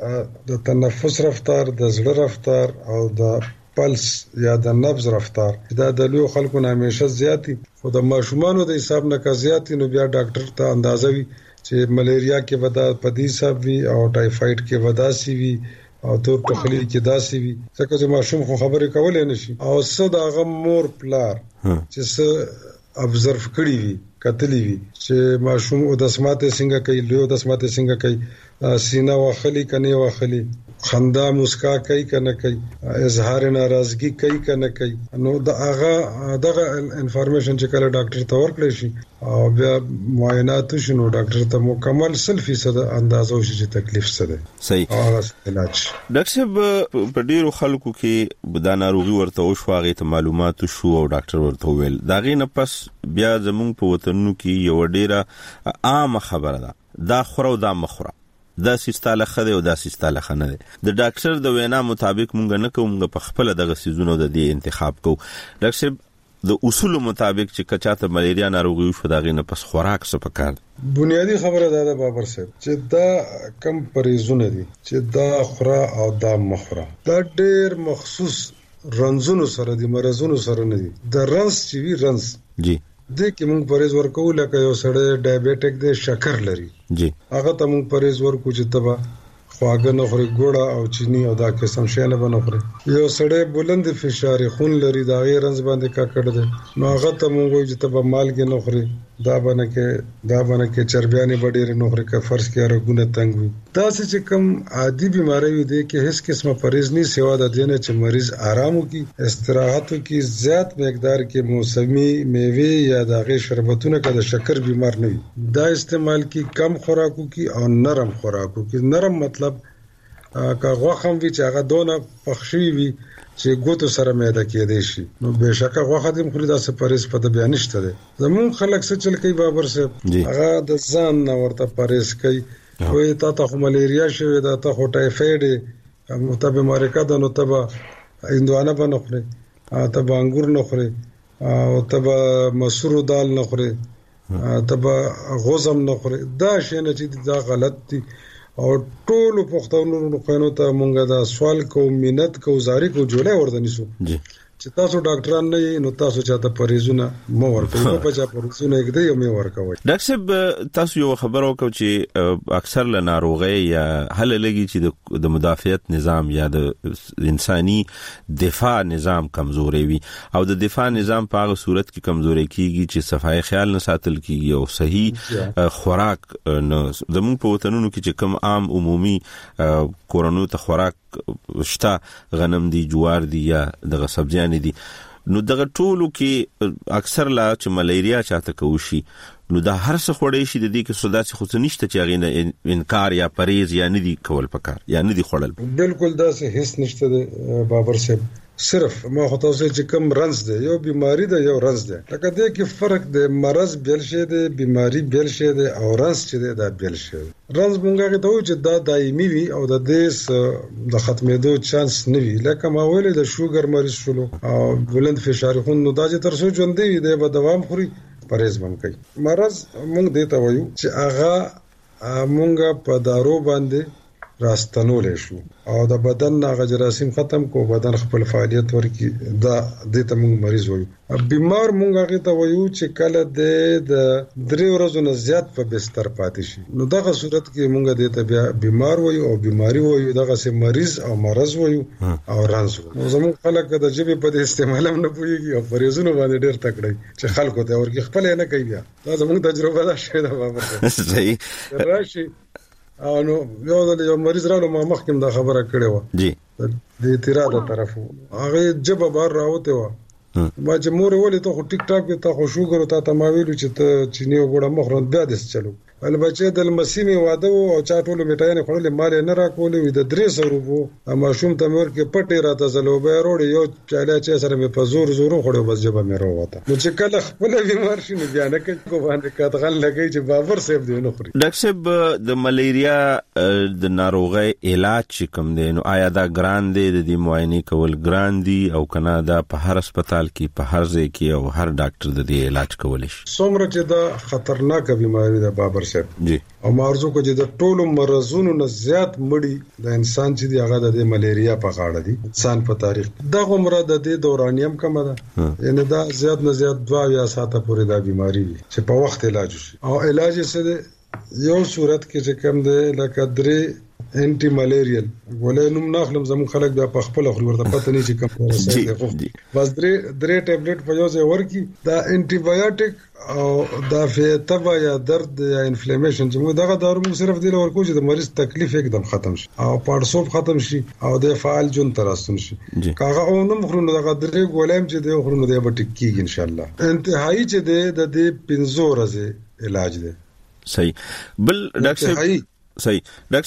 د تنفس رفتار د زړه رفتار او د پلس یا د نبض رفتار دا د لوی خلکو نه همیشه زیاتی خو د ماشومانو د حساب نه کا زیاتی نو بیا ډاکټر ته اندازه وي چې ملیریا کې ودا پدی صاحب وي او ټایفاید کې ودا سی وي او تور تخلیل کې داسي وي ځکه چې ماشوم خو خبرې کولای نشي او صد هغه مور پلار چې څه ابزرو کړی وي کتلی وي چې ماشوم او د سماته څنګه کوي لوی د سماته څنګه کوي سینه واخلي کني واخلي خندا مسکا کوي کنه کوي اظهار ناراضگی کوي کنه کوي نو دا هغه دغه انفارمیشن چې کله ډاکټر ته ورکړي شي او بیا معاینات شنو ډاکټر ته مکمل سل فیصد اندازو شي چې تکلیف څه ده صحیح هغه علاج ډاکټر صاحب په ډیرو خلکو کې د ناروغي ورته او شواغې ته معلومات شو او ډاکټر ورته ویل دا غي نه پس بیا زمونږ په وطنونو کې یو ډیره عام خبره ده دا خورو دا مخوره دا سیستاله خده او دا سیستاله خنه ده د ډاکټر د وینا مطابق مونږ نه کوم په خپل دغه سيزونو د دې انتخاب کو ډاکټر د اصول مطابق چې کچاته ملیریا ناروغي شو دا غي نه پس خوراک څه پکار بنیادی خبره دا ده بابر صاحب چې دا کم پریزونه دي چې دا خورا او دا مخوره دا ډېر مخصوص رنزونو سره دي مرزونو سره نه دي د رنز چې وی رنز جی د کې موږ پریز ورکو لکه یو سړی ډایابټیک دی شکر لري جی هغه ته موږ پریز ورکو چې تبا خواږه نه خوري ګوړه او چینی او دا قسم شی نه بنه خوري یو سړی بلند فشار خون لري دا غیر رنز باندې کا کړ دي نو هغه ته موږ وایو چې تبا مالګه نه خوري دا باندې کې دا باندې کې چربیانه بډېر نه خوري که فرض کې راګونه تنګ وي دا چې کوم عادي بیماری وي دي کې هیڅ قسمه پرهیز نه سیوا د دینه چې مریض آرام وکي استراحت وکي زیات مقدار کې موسمي میوه یا د غیر شربتونه کده شکر بیمار نه وي دا استعمال کی کم خوراکو کی او نرم خوراکو کی نرم مطلب کا غوخم وی چې هغه دونه پخشي وي چې ګوتو سره مېده کېدې شي نو بهشکه غوخه دې خوري دا سپریز په د بیان نشته ده زمون خلک څه چل کوي بابر صاحب هغه د ځان نه ورته پریز کوي وې تا ته ملیریا شوی دا ته خو ټایفاید هم ته بیماری کده نو ته اندوانه باندې خوري ته انګور نه خوري او ته مسور دال نه خوري ته غوزم نه خوري دا شی نه چې دا غلط دي او ټول پښتونونو قانون ته مونږه دا سوال کو مينت کو زاري کو جوړه ورته نشو جی چې تاسو ډاکټران نه نو تاسو چاته پریزونه مو ورکوي په چا پریزونه یک دی یو مې ورکوي ډاکټر صاحب تاسو یو خبرو کو چې اکثر له ناروغي یا هله لګي چې د مدافعت نظام یا د انساني دفاع نظام کمزوري وي او د دفاع نظام په هغه صورت کې کمزوري کیږي چې صفای خیال نه ساتل کیږي او صحیح خوراک نه زموږ په وطنونو کې چې کوم عام عمومي کورونو ته خوراک شتا غنم دي جوار دي یا دغه سبزیان دي نو دغه ټولو کې اکثر لا چې ملیریا چاته کوشي نو دا هر څه خوړې شي د دې کې سودا څه خو نشته چې غینه انکار یا پریز یا ندي کول پکار یا ندي خړل بالکل دا څه هیڅ نشته د بابر صاحب صرف ما خو تاسو چې کوم رنز دی یو بیماری دی یو رنز دی لکه دې کې فرق دی مرض بیل شي دی بیماری بیل شي دی او رنز چې دی دا بیل شي رنز مونږه ته و چې دا دایمي وي او د دې د ختمېدو چانس نه وي لکه ما ویل د شوګر مریض شلو او بلند فشار خون نو دا چې تر څو ژوند دی دی به دوام خوري پرهیز بم کوي مرض مونږ دې ته وایو چې هغه مونږه په دارو باندې راستنول شو او د بدن هغه جراثیم ختم کو بدن خپل فعالیت ورکی دا د ته موږ مریض وایو بیمار موږ هغه ته وایو چې کله د درې ورځې نه زیات په بستر پاتې شي نو دغه صورت کې موږ د ته بیا بیمار وایو او بیماری وایو دغه سه مریض او مرض وایو او رنځ نو زموږ خلک د جبې په استعمال هم نه پويږي او پریزونه باندې ډېر تکړه چې خلکو ته ورکی خپل نه کوي بیا دا زموږ تجربه ده شه دا بابا صحیح راشي او نو یو د یو مریض رانو ما مخکې دا خبره کړې و جی د اعتراض طرفو هغه جبه بار راوته و ما چې مور ولې ته خو ټیک ټاک ته خو شوګر ته ته ما ویلو چې ته چینی وګړه مخ بیا دس چلو البته د مسیمه واده او چا ټولو میټاینه خړلې مال نه راکولې وي د درې سو روپو اما شوم ته مور کې پټه راته زلو به وروړي یو چاله چې سره مې په زور زور خړو بس جبه مې راوته نو چې کله خپل بیمار شي نو بیا نه کوي کو باندې کاتغل لګي چې بابر صاحب دی نو خوري ډاکټر صاحب د ملیریا د ناروغي علاج کوم دی نو آیا دا ګران دی د دې معاینه کول ګران دی او کنه دا په هر هسپتال کې په هر ځای کې او هر ډاکټر د دې علاج کولای شي څومره چې دا خطرناک بیماری ده بابر جی او مارزو کو چې د ټولو مرزونو نه زیات مړی د انسان چې دی هغه د ملیریا په غاړه دی انسان په تاریخ دا عمره د دې دورانیم کم ده یعنی دا زیات نه زیات دوا یا ساته پورې دا بیماری چې په وخت علاج شي او علاج یې څه یو صورت کې چې کم ده لکه درې انټي ملیریل ولې نوم ناخلم زمون خلک بیا په خپل خو ورته پته نه چې کوم څه دی بس درې درې ټابلیټ په یو ځای ورکی دا انټي بایوټیک او دا فیتبا یا درد یا انفلیمیشن چې موږ دغه دارو موږ صرف دی لور کو چې د مریض تکلیف एकदम ختم شي او پړسوب ختم شي او د فعال جون ترستون شي کاغه او نو مخرونو دغه درې ګولم چې دی خرونو دی به ټیکيږي ان شاء الله انتهایی چې دی د دې پنځو ورځې علاج دی صحیح بل ډاکټر صحیح ډاکټر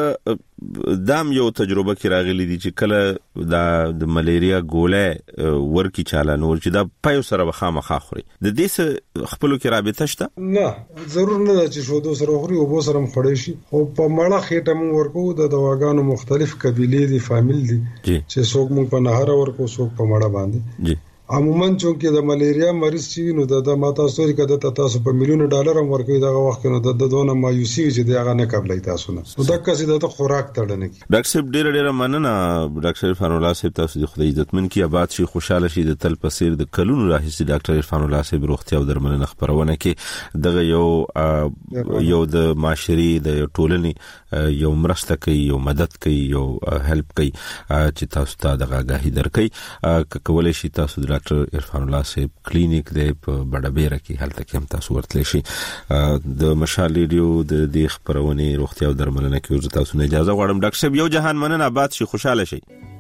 صاحب دام یو تجربه کې راغلي دي چې کله دا د ملیریا ګولې ورکی چاله نور چې دا پایو سره وخامخه خوري د دې سره خپلو کې رابطه شته نه ضرور نه چې شو د سره خوري او بو سره مخړې شي او په مړه خېټه مون ورکو د دواګانو مختلف قبيله دي فامیل دي چې څوک مون په نهر ورکو څوک په مړه باندې عموما چې د ملیریا مریض چې نو د ماته ستوري کده تاسو په میلیون ډالر هم ورکوي دا وخت نو د دونه مایوسی چې دا نه قبلې تاسو نه نو دا کسي د خوراک تړنه کی ډاکټر صاحب ډیر ډیر مننه ډاکټر عرفان الله صاحب تاسو د خدای عزتمن کی آباد شي خوشاله شي د تل پسیر د کلونو راهیسي ډاکټر عرفان الله صاحب روغتیا او درملنه خبرونه کې دغه یو یو د معاشري د ټولنې یو مرسته کوي یو مدد کوي یو هیلپ کوي چې تاسو ته دغه غاهي درکې کولای شي تاسو د ډاکټر عرفان الله صاحب کلینیک د په بډابېره کې هلته کې هم تاسو ورتلی شي د مشال ریډیو د دې خبرونه روغتیا او درملنه کې تاسو نه اجازه غواړم ډاکټر صاحب یو جهان مننه آباد شي خوشاله شي